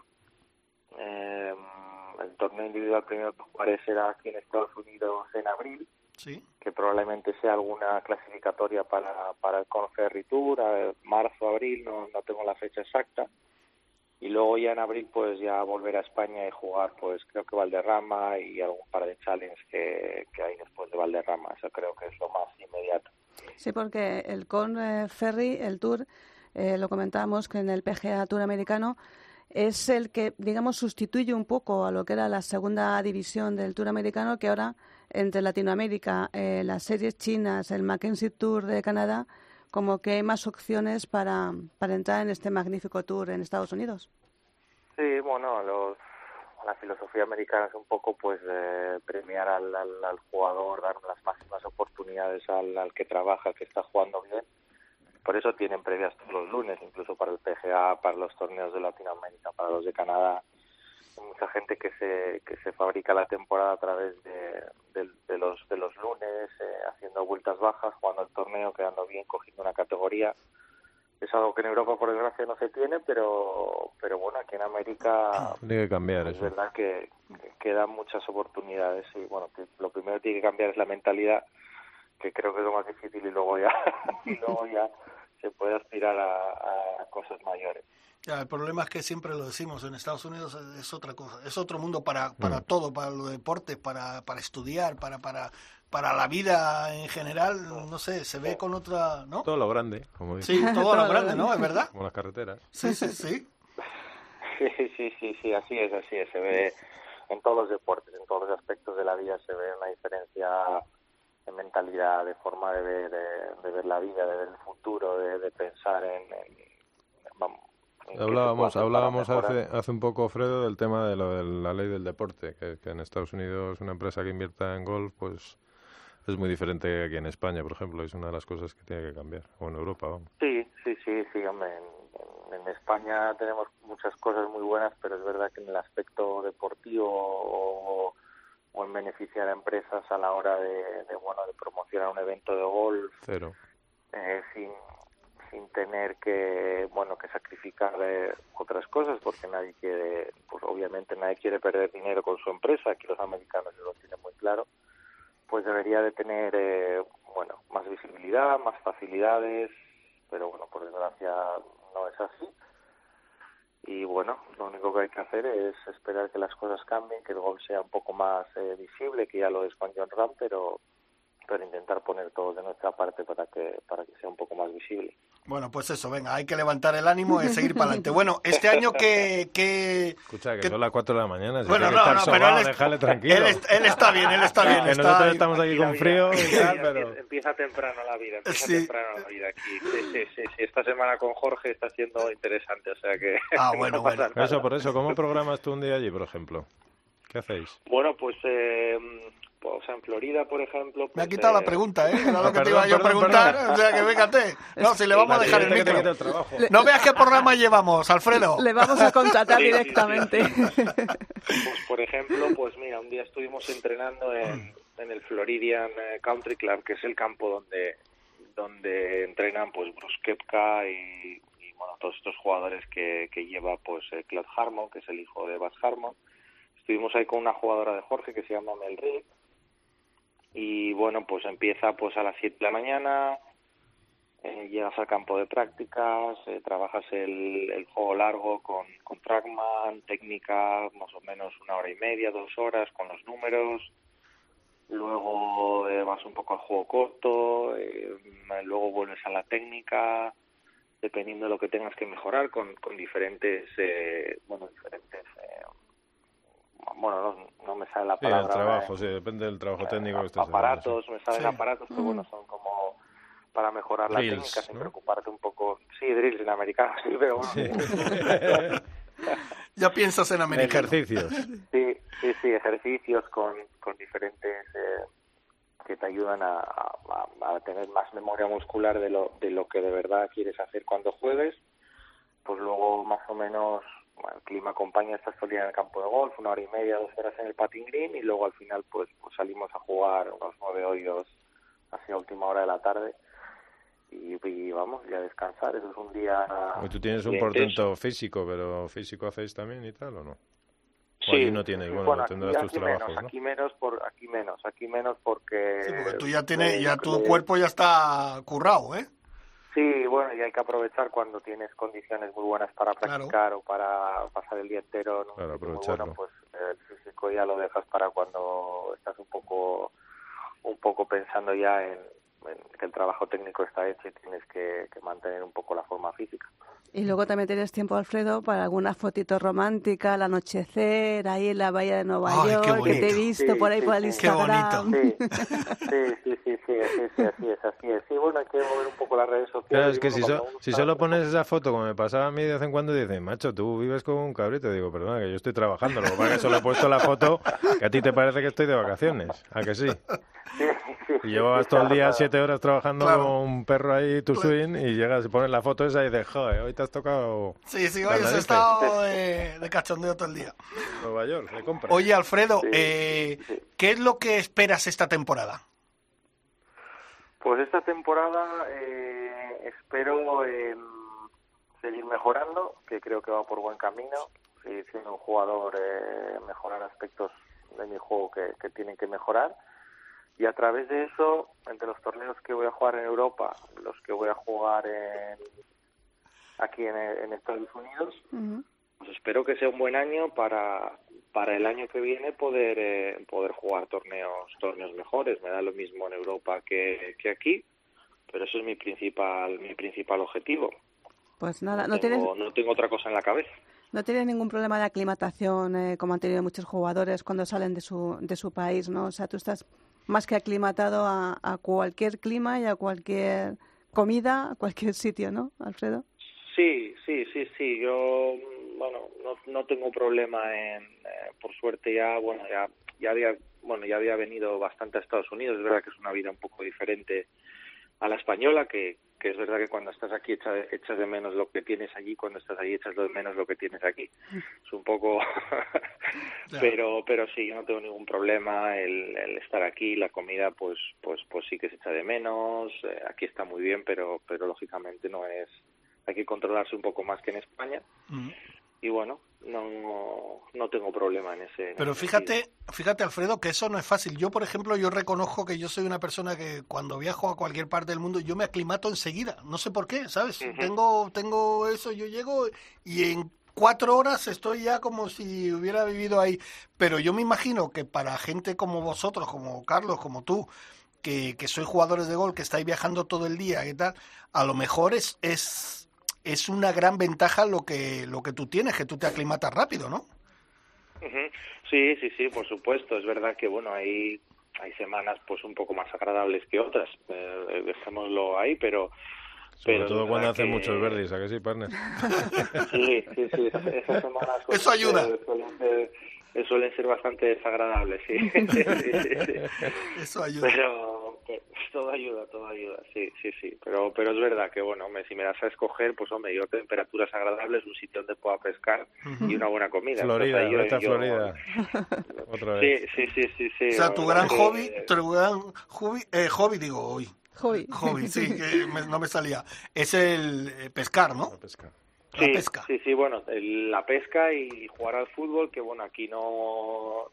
el torneo individual. Primero que jugaré será aquí en Estados Unidos en abril. Sí. Que probablemente sea alguna clasificatoria para el Korn Ferry Tour, marzo, abril, no tengo la fecha exacta. Y luego ya en abril pues ya volver a España y jugar pues creo que Valderrama y algún par de challenge que hay después de Valderrama. Eso creo que es lo más inmediato. Sí, porque el Korn Ferry, el Tour, lo comentábamos que en el PGA Tour americano es el que, digamos, sustituye un poco a lo que era la segunda división del Tour americano, que ahora entre Latinoamérica, las series chinas, el Mackenzie Tour de Canadá, como que hay más opciones para entrar en este magnífico tour en Estados Unidos. Sí, bueno, la filosofía americana es un poco pues premiar al jugador, dar las máximas oportunidades al que trabaja, que está jugando bien. Por eso tienen previas todos los lunes, incluso para el PGA, para los torneos de Latinoamérica, para los de Canadá. Hay mucha gente que se fabrica la temporada a través de los lunes, haciendo vueltas bajas, jugando el torneo, quedando bien, cogiendo una categoría. Es algo que en Europa, por desgracia, no se tiene, pero bueno, aquí en América tiene que cambiar es eso. verdad que dan muchas oportunidades y bueno, lo primero que tiene que cambiar es la mentalidad, que creo que es lo más difícil, y luego ya se puede aspirar a cosas mayores. Ya, el problema es que siempre lo decimos, en Estados Unidos es otra cosa, es otro mundo para todo, para los deportes, para estudiar, para la vida en general, no sé, se ve con otra, ¿no? Todo lo grande, como dicen. Sí, todo lo grande, ¿no? ¿Es verdad? Como las carreteras. Sí. Sí, así es, se ve en todos los deportes, en todos los aspectos de la vida se ve una diferencia de mentalidad, de forma de ver la vida, de ver el futuro, de pensar en Hablábamos hace un poco, Fredo, del tema de lo de la ley del deporte, que en Estados Unidos una empresa que invierta en golf pues es muy diferente que aquí en España, por ejemplo. Es una de las cosas que tiene que cambiar, o en Europa, vamos. Sí, hombre, en España tenemos muchas cosas muy buenas, pero es verdad que en el aspecto deportivo o en beneficiar a empresas a la hora de promocionar un evento de golf, cero. Sin tener que sacrificar otras cosas, porque nadie quiere, pues obviamente nadie quiere perder dinero con su empresa, aquí los americanos lo tienen muy claro, pues debería de tener más visibilidad, más facilidades, pero bueno, por desgracia no es así. Y bueno, lo único que hay que hacer es esperar que las cosas cambien, que el golf sea un poco más visible, que ya lo es con Jon Rahm, pero intentar poner todo de nuestra parte para que sea un poco más visible. Bueno, pues eso, venga, hay que levantar el ánimo y seguir para adelante. Bueno, este año que... Escucha, que son las 4 de la mañana. Bueno, pero déjale tranquilo. Él está bien. Que nosotros estamos aquí con frío y tal, pero... Empieza temprano la vida, aquí. Sí. Esta semana con Jorge está siendo interesante, o sea que... bueno. Por eso, ¿cómo programas tú un día allí, por ejemplo? ¿Qué hacéis? Bueno, pues en Florida, por ejemplo... Me ha quitado la pregunta, ¿eh? Era lo que te iba yo a preguntar, o sea que fíjate. No, si le vamos a dejar el micro. No veas qué programa llevamos, Alfredo. Le vamos a contratar directamente. Pues, por ejemplo, pues mira, un día estuvimos entrenando en el Floridian Country Club, que es el campo donde donde entrenan pues Bruce Koepka y bueno, todos estos jugadores que lleva pues Claude Harmon, que es el hijo de Baz Harmon. Estuvimos ahí con una jugadora de Jorge que se llama Mel Reed, y bueno, pues empieza pues a las 7 de la mañana, llegas al campo de prácticas, trabajas el juego largo con Trackman, técnica, más o menos 1 hora y media, 2 horas con los números. Luego vas un poco al juego corto, luego vuelves a la técnica, dependiendo de lo que tengas que mejorar con diferentes, no me sale la palabra. El trabajo, sí, depende del trabajo técnico que estés aparatos, me salen aparatos que bueno, son como para mejorar drills, la técnica, sin ¿no? preocuparte un poco. Sí, drills en americano, sí, pero bueno. Sí. Ya piensas en americano. Ejercicios. Sí, ejercicios con diferentes que te ayudan a tener más memoria muscular de lo que de verdad quieres hacer cuando juegues. Pues luego más o menos, bueno, el clima acompaña, estás todo el día en el campo de golf, 1 hora y media, 2 horas en el putting green, y luego al final pues salimos a jugar unos 9 hoyos hacia última hora de la tarde y vamos, ya a descansar. Eso es un día... Tú tienes un portento físico, pero ¿físico hacéis también y tal o no? Sí, no tienes, sí, bueno, tendrás tus trabajos, menos, ¿no? Aquí menos porque... Sí, porque tú ya tienes, ya tu cuerpo ya está currado, ¿eh? Sí, bueno, y hay que aprovechar cuando tienes condiciones muy buenas para practicar o para pasar el día entero, ¿no? Para aprovecharlo. Bueno, pues el físico ya lo dejas para cuando estás un poco pensando ya en que el trabajo técnico está hecho y tienes que mantener un poco la forma física. Y luego también tienes tiempo, Alfredo, para alguna fotito romántica, al anochecer, ahí en la bahía de Nueva York, que te he visto por ahí por el Instagram. Sí, así es. Sí, bueno, hay que mover un poco las redes sociales. Claro, es que si solo pones esa foto, como me pasaba a mí de vez en cuando, dicen, macho, tú vives como un cabrito. Digo, perdona, que yo estoy trabajando. Lo que pasa es que solo he puesto la foto que a ti te parece que estoy de vacaciones. ¿A que sí? Y llevas todo el día 7 horas trabajando con un perro ahí, tu swing, y llegas y pones la foto esa y dices, joder, hoy te has tocado... Sí, hoy has estado de cachondeo todo el día. Nueva York, de compra. Oye, Alfredo, ¿qué es lo que esperas esta temporada? Pues esta temporada espero seguir mejorando, que creo que va por buen camino, seguir siendo un jugador, mejorar aspectos de mi juego que tienen que mejorar. Y a través de eso, entre los torneos que voy a jugar en Europa, los que voy a jugar aquí en Estados Unidos, pues espero que sea un buen año para el año que viene poder jugar torneos mejores. Me da lo mismo en Europa que aquí, pero eso es mi principal objetivo. Pues nada, no tengo otra cosa en la cabeza. No tienes ningún problema de aclimatación, como han tenido muchos jugadores cuando salen de su país, ¿no? O sea, tú estás más que aclimatado a cualquier clima y a cualquier comida, a cualquier sitio, ¿no, Alfredo? Sí. Yo, bueno, no tengo problema por suerte ya había venido bastante a Estados Unidos. Es verdad que es una vida un poco diferente a la española, que es verdad que cuando estás aquí echas de menos lo que tienes allí, cuando estás allí echas de menos lo que tienes aquí. Es un poco... pero sí, yo no tengo ningún problema el estar aquí. La comida pues sí que se echa de menos. Aquí está muy bien, pero lógicamente no es... Hay que controlarse un poco más que en España. Y bueno, no tengo problema en ese... Pero fíjate, Alfredo, que eso no es fácil. Yo, por ejemplo, yo reconozco que yo soy una persona que cuando viajo a cualquier parte del mundo, yo me aclimato enseguida. No sé por qué, ¿sabes? Tengo eso, yo llego y en 4 horas estoy ya como si hubiera vivido ahí. Pero yo me imagino que para gente como vosotros, como Carlos, como tú, que sois jugadores de golf, que estáis viajando todo el día y tal, a lo mejor es una gran ventaja lo que tú tienes, que tú te aclimatas rápido, ¿no? Sí, por supuesto. Es verdad que bueno, hay semanas pues un poco más agradables que otras, dejémoslo ahí, pero sobre todo cuando hace muchos verdes, ¿a que sí, partner? Sí, esas semanas eso ayuda. Suelen ser bastante desagradables, sí. Eso ayuda. Pero todo ayuda, sí. Pero es verdad que, bueno, si me das a escoger, pues hombre, yo temperaturas agradables, un sitio donde pueda pescar y una buena comida. Florida, vete a Florida. Otra vez. Sí. O sea, tu gran hobby, Hobby, sí, que no me salía. Es el pescar, ¿no? La pesca. La pesca. Sí, bueno, la pesca y jugar al fútbol, que bueno, aquí no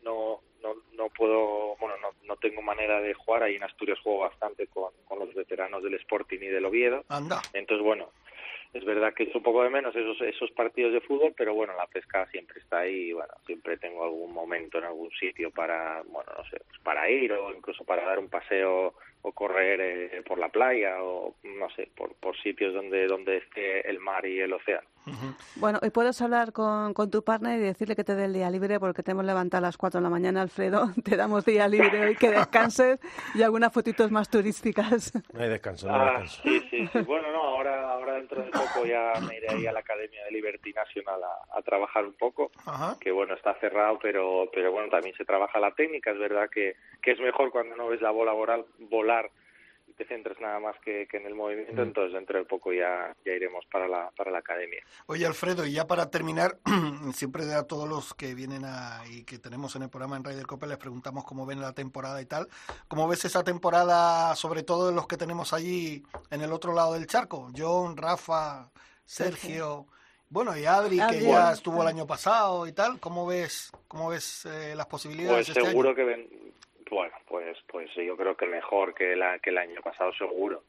puedo, bueno, no tengo manera de jugar. Ahí en Asturias juego bastante con los veteranos del Sporting y del Oviedo. Anda. Entonces, bueno, es verdad que es un poco de menos esos partidos de fútbol, pero bueno, la pesca siempre está ahí. Bueno, siempre tengo algún momento en algún sitio para, bueno, no sé, pues para ir o incluso para dar un paseo o correr por la playa o no sé, por sitios donde esté el mar y el océano. Bueno, hoy puedes hablar con tu partner y decirle que te dé el día libre porque te hemos levantado a las 4 de la mañana, Alfredo. Te damos día libre hoy, que descanses y algunas fotitos más turísticas. No hay descanso, no hay descanso. Sí. Bueno, no, ahora dentro de poco ya me iré ahí a la Academia de Liberty National a trabajar un poco. Ajá. Que bueno, está cerrado, pero bueno, también se trabaja la técnica. Es verdad que es mejor cuando no ves la bola volar y te centras nada más que en el movimiento. Entonces dentro de poco ya iremos para la academia. Oye, Alfredo, y ya para terminar, siempre a todos los que vienen y que tenemos en el programa en Ryder Cope les preguntamos cómo ven la temporada y tal. ¿Cómo ves esa temporada, sobre todo los que tenemos allí en el otro lado del charco? John, Rafa, Sergio, bueno, y Adri, que ya estuvo el año pasado y tal. ¿Cómo ves las posibilidades? Pues seguro que ven. Bueno, pues yo creo que mejor que el año pasado, seguro.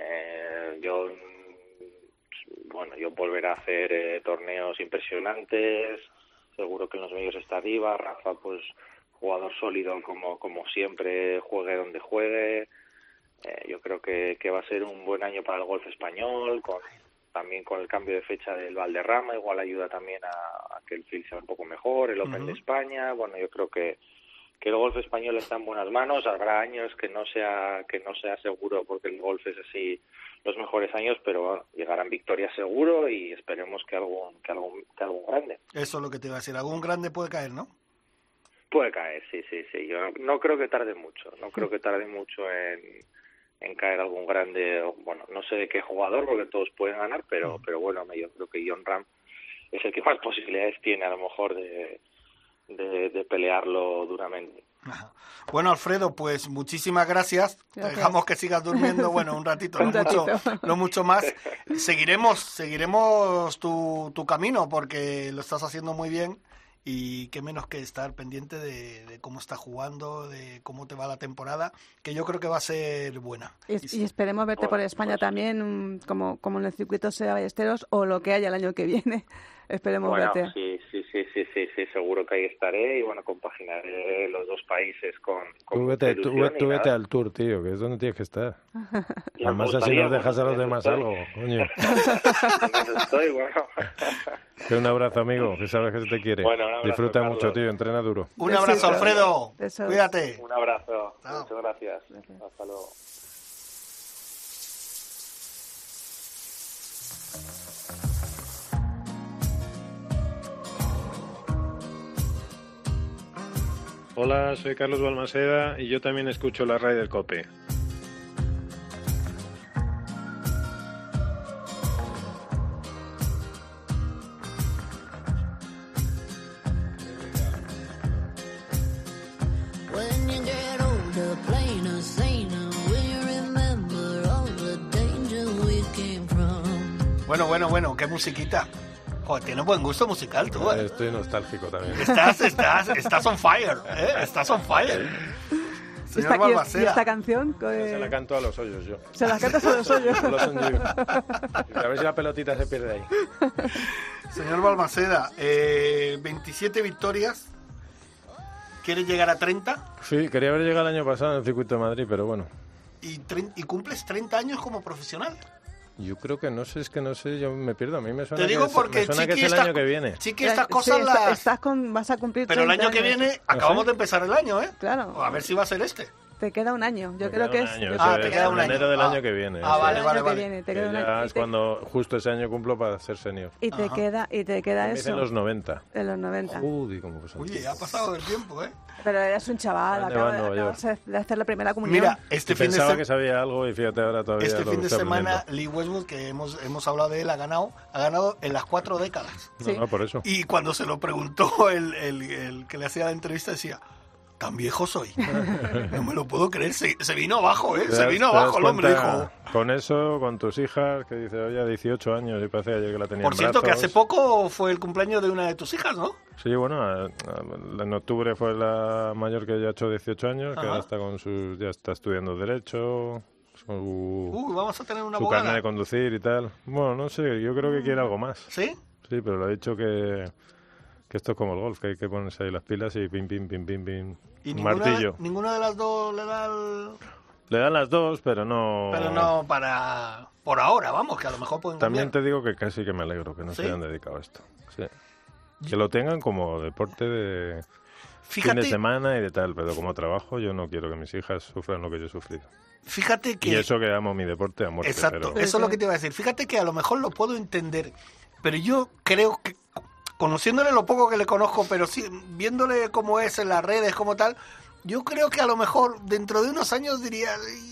Yo volveré a hacer torneos impresionantes, seguro que en los medios está arriba. Rafa, pues jugador sólido como siempre, juegue donde juegue. Yo creo que va a ser un buen año para el golf español, también con el cambio de fecha del Valderrama, igual ayuda también a que el field sea un poco mejor, el Open de España. Bueno, yo creo que el golf español está en buenas manos. Habrá años que no sea seguro, porque el golf es así los mejores años, pero bueno, llegarán victorias seguro y esperemos que algún grande. Eso es lo que te iba a decir, algún grande puede caer, ¿no? Puede caer, sí. Yo no creo que tarde mucho, en caer algún grande. Bueno, no sé de qué jugador, porque todos pueden ganar, pero bueno, yo creo que Jon Rahm es el que más posibilidades tiene a lo mejor de pelearlo duramente. Ajá. Bueno, Alfredo, pues muchísimas gracias. Te dejamos que sigas durmiendo, bueno, un ratito, no mucho más. Seguiremos tu camino porque lo estás haciendo muy bien y qué menos que estar pendiente de cómo está jugando, de cómo te va la temporada, que yo creo que va a ser buena. Y esperemos verte por España también, como en el circuito Sea Ballesteros o lo que haya el año que viene. Esperemos verte. Sí, seguro que ahí estaré y bueno, compaginaré los dos países con tú vete al Tour, tío, que es donde tienes que estar. Además así nos dejas a los demás algo, coño. Estoy, bueno. Un abrazo, amigo, que sabes que se te quiere. Bueno, un abrazo, disfruta Carlos. mucho, tío, entrena duro. Un abrazo, Alfredo. Cuídate. Un abrazo. Chao. Muchas gracias. Hasta luego. Hola, soy Carlos Balmaseda y yo también escucho la Ryder Cope. Bueno, qué musiquita. Joder, tienes buen gusto musical tú, ¿eh? Estoy nostálgico también. Estás on fire, ¿eh? Estás on fire. Señor Balmaseda. ¿Y esta canción? Se la canto a los hoyos yo. ¿Se la cantas a los hoyos? A ver si la pelotita se pierde ahí. Señor Balmaseda, 27 victorias. ¿Quieres llegar a 30? Sí, quería haber llegado el año pasado en el circuito de Madrid, pero bueno. ¿Y cumples 30 años como profesional? Yo creo que no sé, yo me pierdo. A mí me suena, te digo porque que es el año que viene. Sí que estas cosas vas a cumplir 30 pero el año que años. viene acabamos de empezar el año, ¿eh? Claro. A ver si va a ser este. Te queda un año, yo creo que es... te queda un año. En enero del año que viene. Vale. Te queda un año. Es cuando justo ese año cumplo para ser senior. Y te queda eso. En los 90. En los 90. Joder, cómo pasa. Oye, ha pasado el tiempo, ¿eh? Pero eres un chaval, acabas de hacer la primera comunión. Mira, pensaba que sabía algo y fíjate ahora todavía. Este fin de semana, Lee Westwood, que hemos hablado de él, ha ganado en las 4 décadas. No, por eso. Y cuando se lo preguntó el que le hacía la entrevista, decía... Tan viejo soy. No me lo puedo creer. Se vino abajo, ¿eh? Se vino abajo el hombre, dijo. Con eso, con tus hijas, que dice, oye, 18 años, y parece ayer que la tenía Por en cierto, brazos. que hace poco fue el cumpleaños de una de tus hijas, ¿no? Sí, bueno, en octubre fue la mayor que ya ha hecho 18 años, que ahora está ya está estudiando Derecho, vamos a tener una su abogada. carnet de conducir y tal. Bueno, no sé, yo creo que quiere algo más. ¿Sí? Sí, pero le ha dicho que esto es como el golf, que hay que ponerse ahí las pilas y pim, pim, pim, pim, pim. ¿Y martillo. ninguna de las dos le da el...? Le dan las dos, pero no... Pero no para... Por ahora, vamos, que a lo mejor pueden También cambiar. te digo que casi que me alegro que no se hayan dedicado a esto. Sí. Que lo tengan como deporte de fin de semana y de tal, pero como trabajo yo no quiero que mis hijas sufran lo que yo he sufrido. Fíjate que... Y eso que amo mi deporte a muerte. Exacto, pero... eso es lo que te iba a decir. Fíjate que a lo mejor lo puedo entender, pero yo creo que, conociéndole lo poco que le conozco, pero sí, viéndole cómo es en las redes, como tal, yo creo que a lo mejor dentro de unos años diría...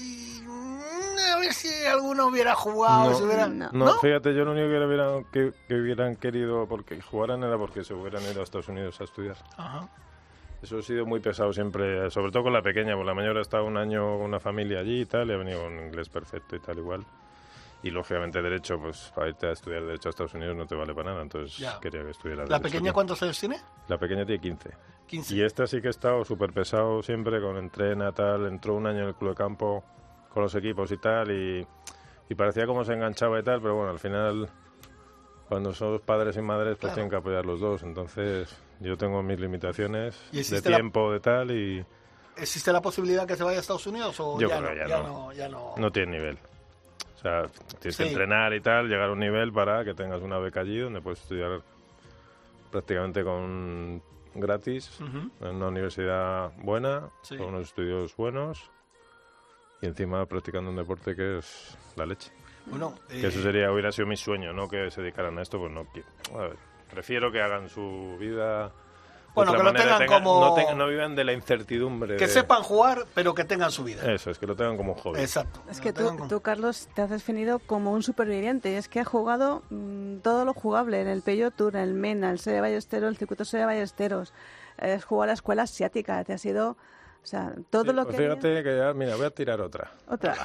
A ver si alguno hubiera jugado. No, si hubiera... no, fíjate, yo lo único que hubieran querido porque jugaran era porque se hubieran ido a Estados Unidos a estudiar. Ajá. Eso ha sido muy pesado siempre, sobre todo con la pequeña, porque la mayor ha estado un año con una familia allí y tal, y ha venido con inglés perfecto y tal igual. Y lógicamente Derecho, pues para irte a estudiar Derecho a Estados Unidos no te vale para nada, entonces quería que estudiara ¿La Derecho pequeña aquí. cuántos años tiene? La pequeña tiene 15. 15. Y esta sí que ha estado súper pesado siempre, con entrena, tal, entró un año en el club de campo con los equipos y tal, y parecía como se enganchaba y tal, pero bueno, al final, cuando somos padres y madres, pues tienen que apoyar los dos, entonces yo tengo mis limitaciones de tiempo, de tal, y... ¿Existe la posibilidad que se vaya a Estados Unidos o yo ya creo no? Ya no. No tiene nivel. O sea, tienes que entrenar y tal, llegar a un nivel para que tengas una beca allí donde puedes estudiar prácticamente gratis, en una universidad buena, con unos estudios buenos y encima practicando un deporte que es la leche. Bueno, que eso hubiera sido mi sueño, no que se dedicaran a esto, pues no. A ver, prefiero que hagan su vida... Bueno, que lo tengan como... No vivan de la incertidumbre. Que sepan jugar, pero que tengan su vida. Eso, es que lo tengan como un hobby. Exacto. Es que tú, Carlos, te has definido como un superviviente. Y es que has jugado todo lo jugable. En el Peugeot Tour, en el MENA, el Sede Ballesteros, el circuito Sede Ballesteros. Has jugado a la escuela asiática. Te has ido... O sea, todo lo pues que... Fíjate que ya, mira, voy a tirar otra. Otra.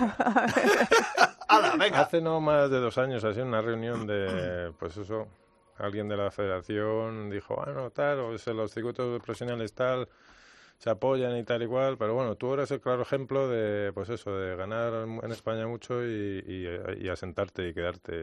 Venga. Hace no más de 2 años, así en una reunión de, pues eso, alguien de la federación dijo, bueno, tal, o sea, los circuitos profesionales tal, se apoyan y tal igual, pero bueno, tú eres el claro ejemplo de, pues eso, de ganar en España mucho y asentarte y quedarte.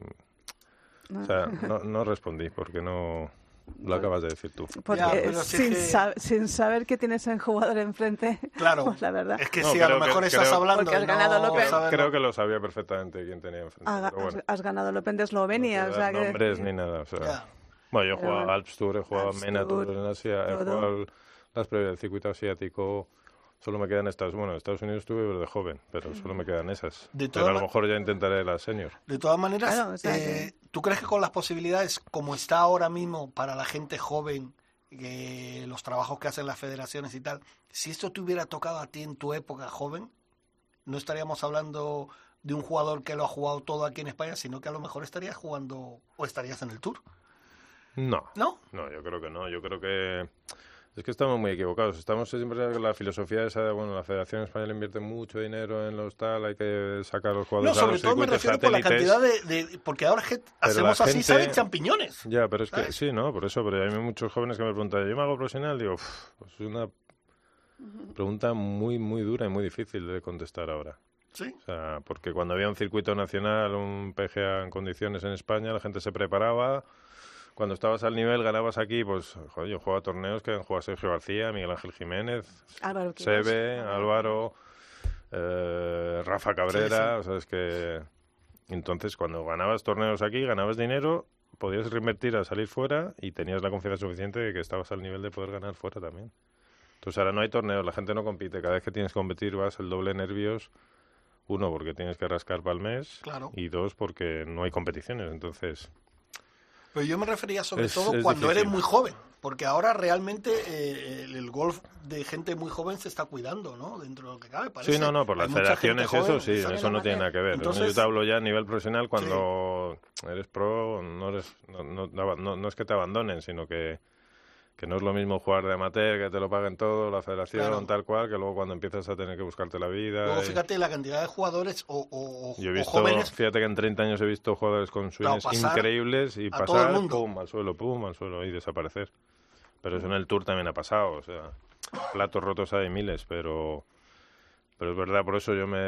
O sea, no respondí porque no... Lo acabas de decir tú. Porque sin saber que tienes a un jugador enfrente, claro, pues la verdad. Es que si a lo mejor estás hablando... Porque has ganado el Open. Creo que lo sabía perfectamente quién tenía enfrente. Has ganado el Open de Eslovenia. No o sea que... nombres ni nada. O sea, bueno, yo he jugado a Alps Tour, he jugado a MENA Tour en Asia, he jugado las previas del circuito asiático... Solo me quedan estas. Bueno, en Estados Unidos estuve pero de joven, pero solo me quedan esas. Pero a lo mejor ya intentaré las senior. De todas maneras, claro, o sea, ¿tú crees que con las posibilidades, como está ahora mismo para la gente joven, los trabajos que hacen las federaciones y tal, si esto te hubiera tocado a ti en tu época joven, no estaríamos hablando de un jugador que lo ha jugado todo aquí en España, sino que a lo mejor estarías jugando o estarías en el Tour? No. ¿No? No, yo creo que no. Yo creo que... Es que estamos muy equivocados. Estamos siempre con la filosofía esa de, bueno, la Federación Española invierte mucho dinero en los tal, hay que sacar los jugadores a los circuitos sobre todo me refiero por la cantidad de porque ahora hacemos así, salen champiñones. Ya, pero es que sí, ¿no? Por eso, pero hay muchos jóvenes que me preguntan, ¿yo me hago profesional? Digo, pues es una pregunta muy, muy dura y muy difícil de contestar ahora. Sí. O sea, porque cuando había un circuito nacional, un PGA en condiciones en España, la gente se preparaba... Cuando estabas al nivel, ganabas aquí, pues, joder, yo jugaba torneos que han jugado Sergio García, Miguel Ángel Jiménez, Seve, Álvaro, Rafa Cabrera, o sea, es que... Entonces, cuando ganabas torneos aquí, ganabas dinero, podías reinvertir a salir fuera y tenías la confianza suficiente de que estabas al nivel de poder ganar fuera también. Entonces, ahora no hay torneos, la gente no compite, cada vez que tienes que competir vas el doble de nervios, 1, porque tienes que rascar para el mes, y 2, porque no hay competiciones, entonces... Pero yo me refería sobre todo cuando eres muy joven, porque ahora realmente el golf de gente muy joven se está cuidando, ¿no? Dentro de lo que cabe, parece. Sí, no, por las federaciones eso sí, eso no tiene nada que ver. Entonces, yo te hablo ya a nivel profesional cuando eres pro, no es que te abandonen, sino que Que no es lo mismo jugar de amateur, que te lo paguen todo, la federación, Claro. tal cual, que luego cuando empiezas a tener que buscarte la vida. Luego fíjate la cantidad de jugadores Yo he o visto, jóvenes. fíjate que en 30 años he visto jugadores con swings pasar increíbles y a todo el pasar, mundo. pum, al suelo y desaparecer. Pero eso en el Tour también ha pasado, o sea, platos rotos hay miles, pero es verdad, por eso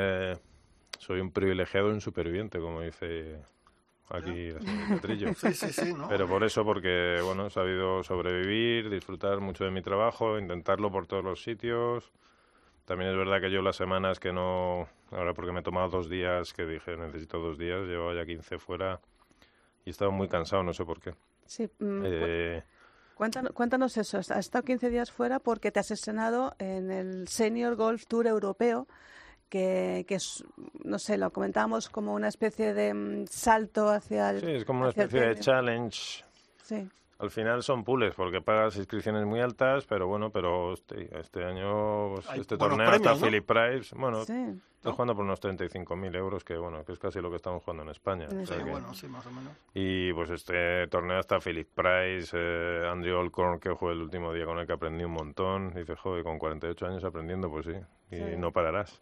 soy un privilegiado y un superviviente, como dice aquí la señora Trillo. Sí, ¿no? Pero por eso, porque, bueno, he sabido sobrevivir, disfrutar mucho de mi trabajo, intentarlo por todos los sitios. También es verdad que yo las semanas que no... Ahora porque me he tomado 2 días, que dije necesito 2 días, llevo ya 15 fuera y he estado muy cansado, no sé por qué. Sí, cuéntanos eso. Has estado 15 días fuera porque te has estrenado en el Senior Golf Tour Europeo, que es, no sé, lo comentábamos como una especie de salto hacia el... Sí, es como una especie de challenge. Sí. Al final son pools, porque pagas inscripciones muy altas, pero bueno, este año, pues, este torneo premios, está ¿no? Philip Price. Bueno, Sí. estoy jugando por unos 35.000 euros, que bueno, que es casi lo que estamos jugando en España. Sí, O sea que- Bueno, sí, más o menos. Y pues este torneo está Philip Price, Andrew Alcorn, que jugué el último día con el que aprendí un montón. Dice, joder, con 48 años aprendiendo, pues sí, y Sí. no pararás.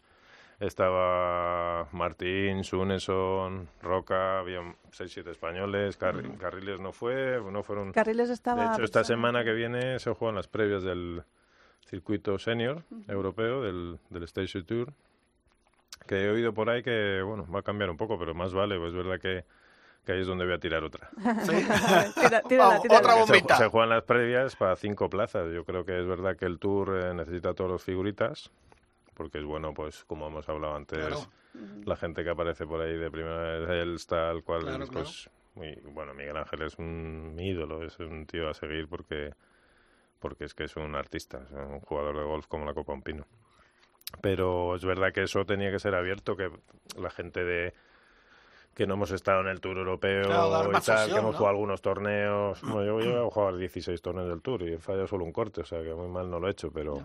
Estaba Martín, Suneson, Roca, había 6-7 españoles, Carriles no fueron... Carriles estaba... De hecho, esta semana que viene se juegan las previas del circuito senior europeo, del Station Tour, que he oído por ahí que, bueno, va a cambiar un poco, pero más vale, pues es verdad que ahí es donde voy a tirar otra. ¿Sí? Tírala. Otra bombita. Se juegan las previas para 5 plazas. Yo creo que es verdad que el Tour necesita todos los figuritas, porque es bueno, pues como hemos hablado antes, Claro. la gente que aparece por ahí de primera vez, él tal cual, Claro, pues muy bueno. Miguel Ángel es mi ídolo, es un tío a seguir porque es que es un artista, es un jugador de golf como la copa un pino. Pero es verdad que eso tenía que ser abierto, que la gente que no hemos estado en el Tour Europeo Claro, dar y más tal, opción, que hemos ¿no? jugado algunos torneos. Bueno, yo he jugado 16 torneos del Tour y he fallado solo un corte, o sea que muy mal no lo he hecho, pero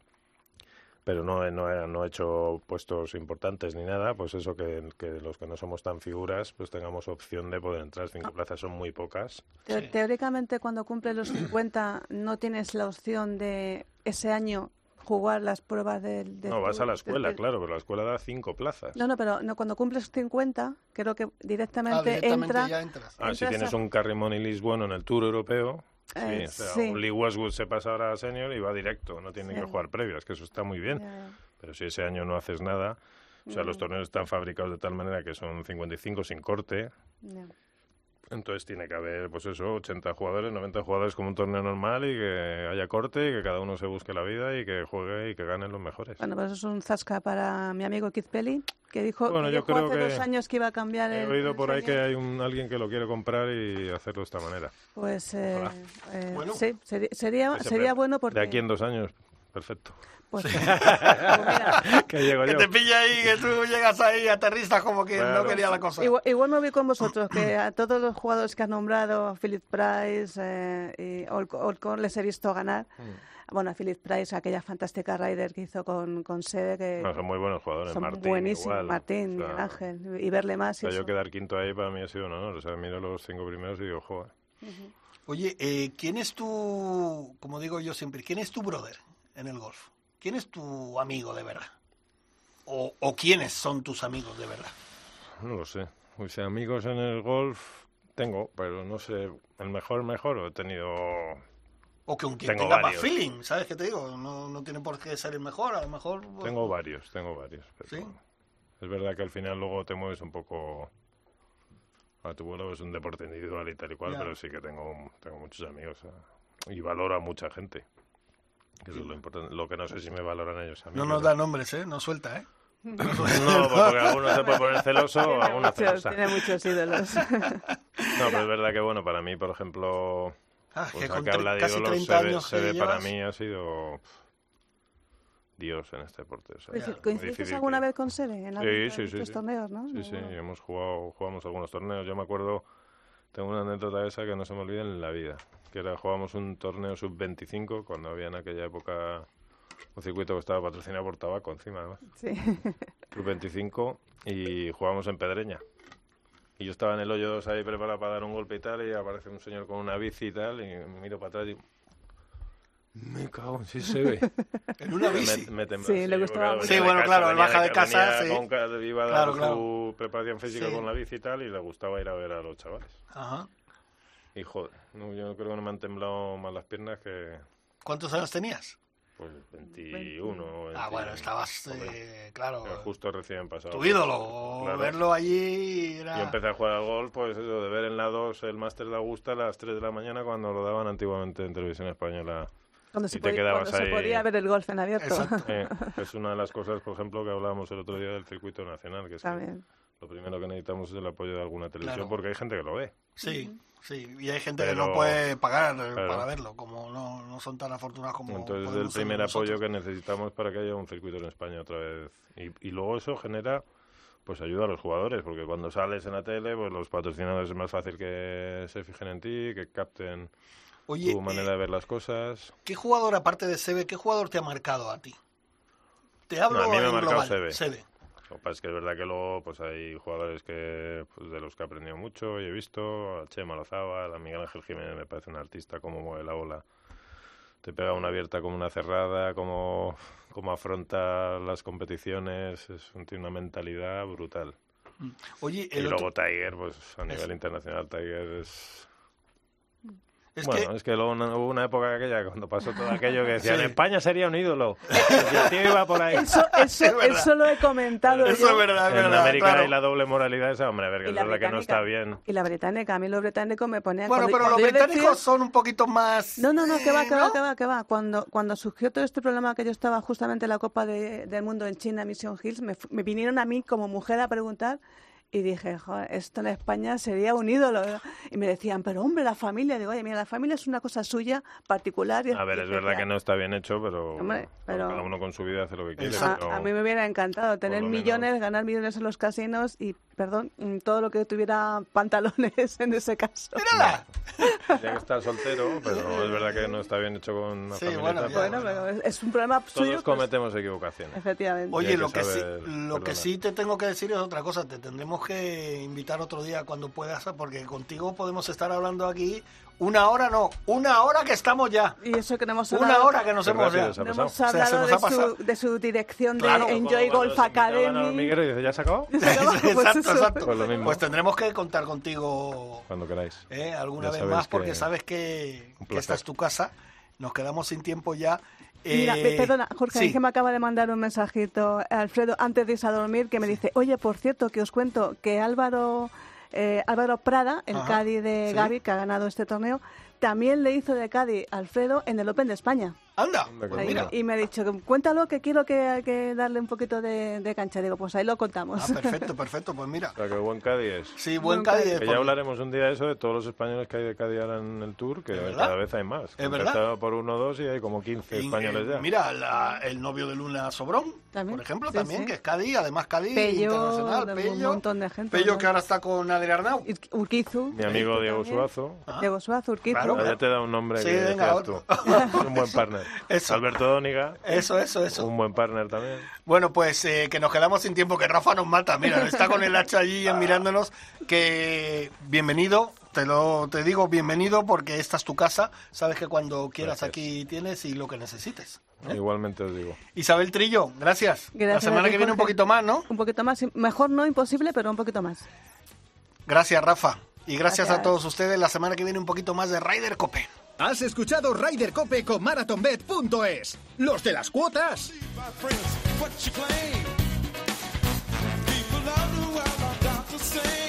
no he hecho puestos importantes ni nada, pues eso, que los que no somos tan figuras pues tengamos opción de poder entrar. 5 plazas son muy pocas. Teóricamente, cuando cumples los 50, no tienes la opción de ese año jugar las pruebas del... No, vas a la escuela, claro, pero la escuela da 5 plazas. No, pero no, cuando cumples 50, creo que directamente, ya entras. Si tienes un Carry Money list bueno en el Tour Europeo, sí, o sea, sí. un Lee Westwood se pasa ahora a senior y va directo, no tiene Sí. que jugar previas, que eso está muy bien. Ya. Pero si ese año no haces nada, o sea, los torneos están fabricados de tal manera que son 55 sin corte, Ya. entonces tiene que haber, pues eso, 80 jugadores, 90 jugadores como un torneo normal y que haya corte y que cada uno se busque la vida y que juegue y que ganen los mejores. Bueno, pues eso es un zasca para mi amigo Keith Pelly, que dijo, Bueno, que yo dijo creo hace que 2 años que iba a cambiar He el... oído el por ahí senior. que hay alguien que lo quiere comprar y hacerlo de esta manera. Pues Bueno. sí, sería Ese bueno porque... De aquí en 2 años, perfecto. Pues, pues mira, Que llego Que yo. te pilla ahí, que tú llegas ahí, aterrizas como que Claro. no quería la cosa. igual me voy con vosotros, que a todos los jugadores que has nombrado, Philip Price y Olcon, les he visto ganar. Bueno, a Philip Price, aquella fantástica rider que hizo con Seve, que No, son muy buenos jugadores. son Martín, buenísimos, igual. Martín, O sea, Miguel Ángel, y verle más. O sea, y yo eso. quedar quinto ahí para mí ha sido un honor. O sea, miro los 5 primeros y digo, joder. Oye, ¿quién es tu, como digo yo siempre, quién es tu brother en el golf? ¿Quién es tu amigo de verdad? ¿O quiénes son tus amigos de verdad? No lo sé. O sea, amigos en el golf tengo, pero no sé, el mejor o he tenido... O que quien Tengo tenga más varios. feeling, ¿sabes qué te digo? No tiene por qué ser el mejor, a lo mejor... pues, Tengo varios. Pero ¿Sí? es verdad que al final luego te mueves un poco... A tu vuelo es un deporte individual y tal y cual, Ya. pero sí que tengo muchos amigos y valoro a mucha gente. Que eso es lo importante. Lo que no sé si me valoran ellos a mí. No nos da nombres, ¿eh? No suelta, ¿eh? No, porque alguno se puede poner celoso o alguna celosa. Tiene muchos ídolos. No, pero es verdad que, bueno, para mí, por ejemplo, Que pues con que habla de casi ídolos, 30 años que Seve para llevas. mí ha sido Dios en este deporte. O sea, muy ¿Coincidiste difícil alguna que- vez con Seve en Sí. estos torneos, no? Sí, jugamos algunos torneos. Yo me acuerdo, tengo una anécdota esa que no se me olvida en la vida, que era jugamos un torneo sub-25 cuando había en aquella época un circuito que estaba patrocinado por tabaco encima, además. Sí. Sub-25 y jugábamos en Pedreña. Y yo estaba en el hoyo 2 ahí preparado para dar un golpe y tal, y aparece un señor con una bici y tal, y me miro para atrás y Me cago en sí se ve. En una bici. Me tembló, sí, le gustaba. Sí, bueno, claro, él baja de casa, sí. Iba a dar su preparación física con la bici y tal, y le gustaba ir a ver a los chavales. Ajá. Y joder, yo creo que no me han temblado más las piernas que... ¿Cuántos años tenías? Pues 21. 20, bueno, estabas, claro. Justo recién pasado. Tu ídolo, claro. Verlo allí era... Yo empecé a jugar al golf, pues eso, de ver en la 2 el Máster de Augusta a las 3 de la mañana cuando lo daban antiguamente en televisión española. Cuando se podía ver el golf en abierto. Es una de las cosas, por ejemplo, que hablábamos el otro día del circuito nacional, que es que lo primero que necesitamos es el apoyo de alguna televisión, porque hay gente que lo ve. Sí. Sí, y hay gente que no puede pagar para verlo, como no son tan afortunados como... Entonces es el primer apoyo que necesitamos para que haya un circuito en España otra vez. Y luego eso genera pues ayuda a los jugadores, porque cuando sales en la tele, pues los patrocinadores es más fácil que se fijen en ti, que capten tu manera de ver las cosas. ¿Qué jugador, aparte de Seve, qué jugador te ha marcado a ti? Te hablo a mí me ha marcado Seve. Lo que pasa es que es verdad que luego pues hay jugadores que de los que he aprendido mucho y he visto, a Chema Lozábal, a Miguel Ángel Jiménez, me parece un artista, cómo mueve la bola, te pega una abierta como una cerrada, cómo afronta las competiciones, tiene una mentalidad brutal. Oye, y luego Tiger, pues a nivel internacional Tiger es... Es que luego hubo una época aquella, cuando pasó todo aquello, que decían, España sería un ídolo. El tío iba por ahí. Eso lo he comentado. Eso es verdad, en América hay la doble moralidad esa, hombre, a ver, que es verdad que no está bien. Y la británica, a mí los británicos me ponían... Bueno, pero los británicos son un poquito más... No, que va. Cuando surgió todo este problema, que yo estaba justamente en la Copa del Mundo en China, Mission Hills, me vinieron a mí como mujer a preguntar... Y dije, joder, esto en España sería un ídolo. Y me decían, pero hombre, la familia. Digo, oye, mira, la familia es una cosa suya, particular. A ver, es verdad que no está bien hecho, pero cada uno con su vida hace lo que quiere. A mí me hubiera encantado tener millones, ganar millones en los casinos y, todo lo que tuviera pantalones en ese caso. ¡Mírala! Ya que está soltero, pero es verdad que no está bien hecho con una familia. Pero es un problema suyo. Todos cometemos equivocaciones. Efectivamente. Oye, lo que sí te tengo que decir es otra cosa. Te tendremos que invitar otro día cuando puedas, porque contigo podemos estar hablando aquí 1 hora, no, 1 hora que estamos ya. Y eso que no hemos hablado. 1 hora que nos hemos ya. No hemos hablado de su dirección de Enjoy Golf Academy. Miguel dice, ¿ya se acabó? Exacto. Pues lo mismo. Pues tendremos que contar contigo cuando queráis. Alguna vez más, porque sabes que esta es tu casa. Nos quedamos sin tiempo ya. Mira, perdona, Jorge, que me acaba de mandar un mensajito Alfredo antes de irse a dormir, que me dice, oye, por cierto, que os cuento que Álvaro Prada, el Cádiz de Gavi, que ha ganado este torneo, también le hizo de Cádiz a Alfredo en el Open de España. ¡Anda! Y me ha dicho, cuéntalo, que quiero que darle un poquito de cancha. Digo, pues ahí lo contamos. Perfecto, pues mira. O sea, que buen Cádiz es. Sí, buen Cádiz es. Que ya hablaremos un día de eso, de todos los españoles que hay de Cádiz ahora en el Tour, que cada vez hay más. Es verdad. Por 1 o 2 y hay como 15 españoles ya. Mira, el novio de Luna Sobrón, ¿también? Por ejemplo, también, que es Cádiz, además Cádiz Pello, internacional. Un montón de gente. Pello, que ahora está con Adrián Arnau. Urquizu. Mi amigo Diego Suazo. Diego Suazo, Urquizu. Claro. Ya te da un nombre que venga, otro. Un buen partner. Eso. Alberto Dóniga. Eso. Un buen partner también. Bueno, pues que nos quedamos sin tiempo, que Rafa nos mata. Mira, está con el hacha allí mirándonos. Que bienvenido, te digo bienvenido, porque esta es tu casa. Sabes que cuando quieras aquí tienes y lo que necesites. Igualmente os digo. Isabel Trillo, gracias. La semana que viene un poquito más, ¿no? Un poquito más, mejor no imposible, pero un poquito más. Gracias, Rafa. Y gracias a todos ustedes. La semana que viene un poquito más de Ryder Cope. Has escuchado Ryder Cope con MarathonBet.es. ¡Los de las cuotas! People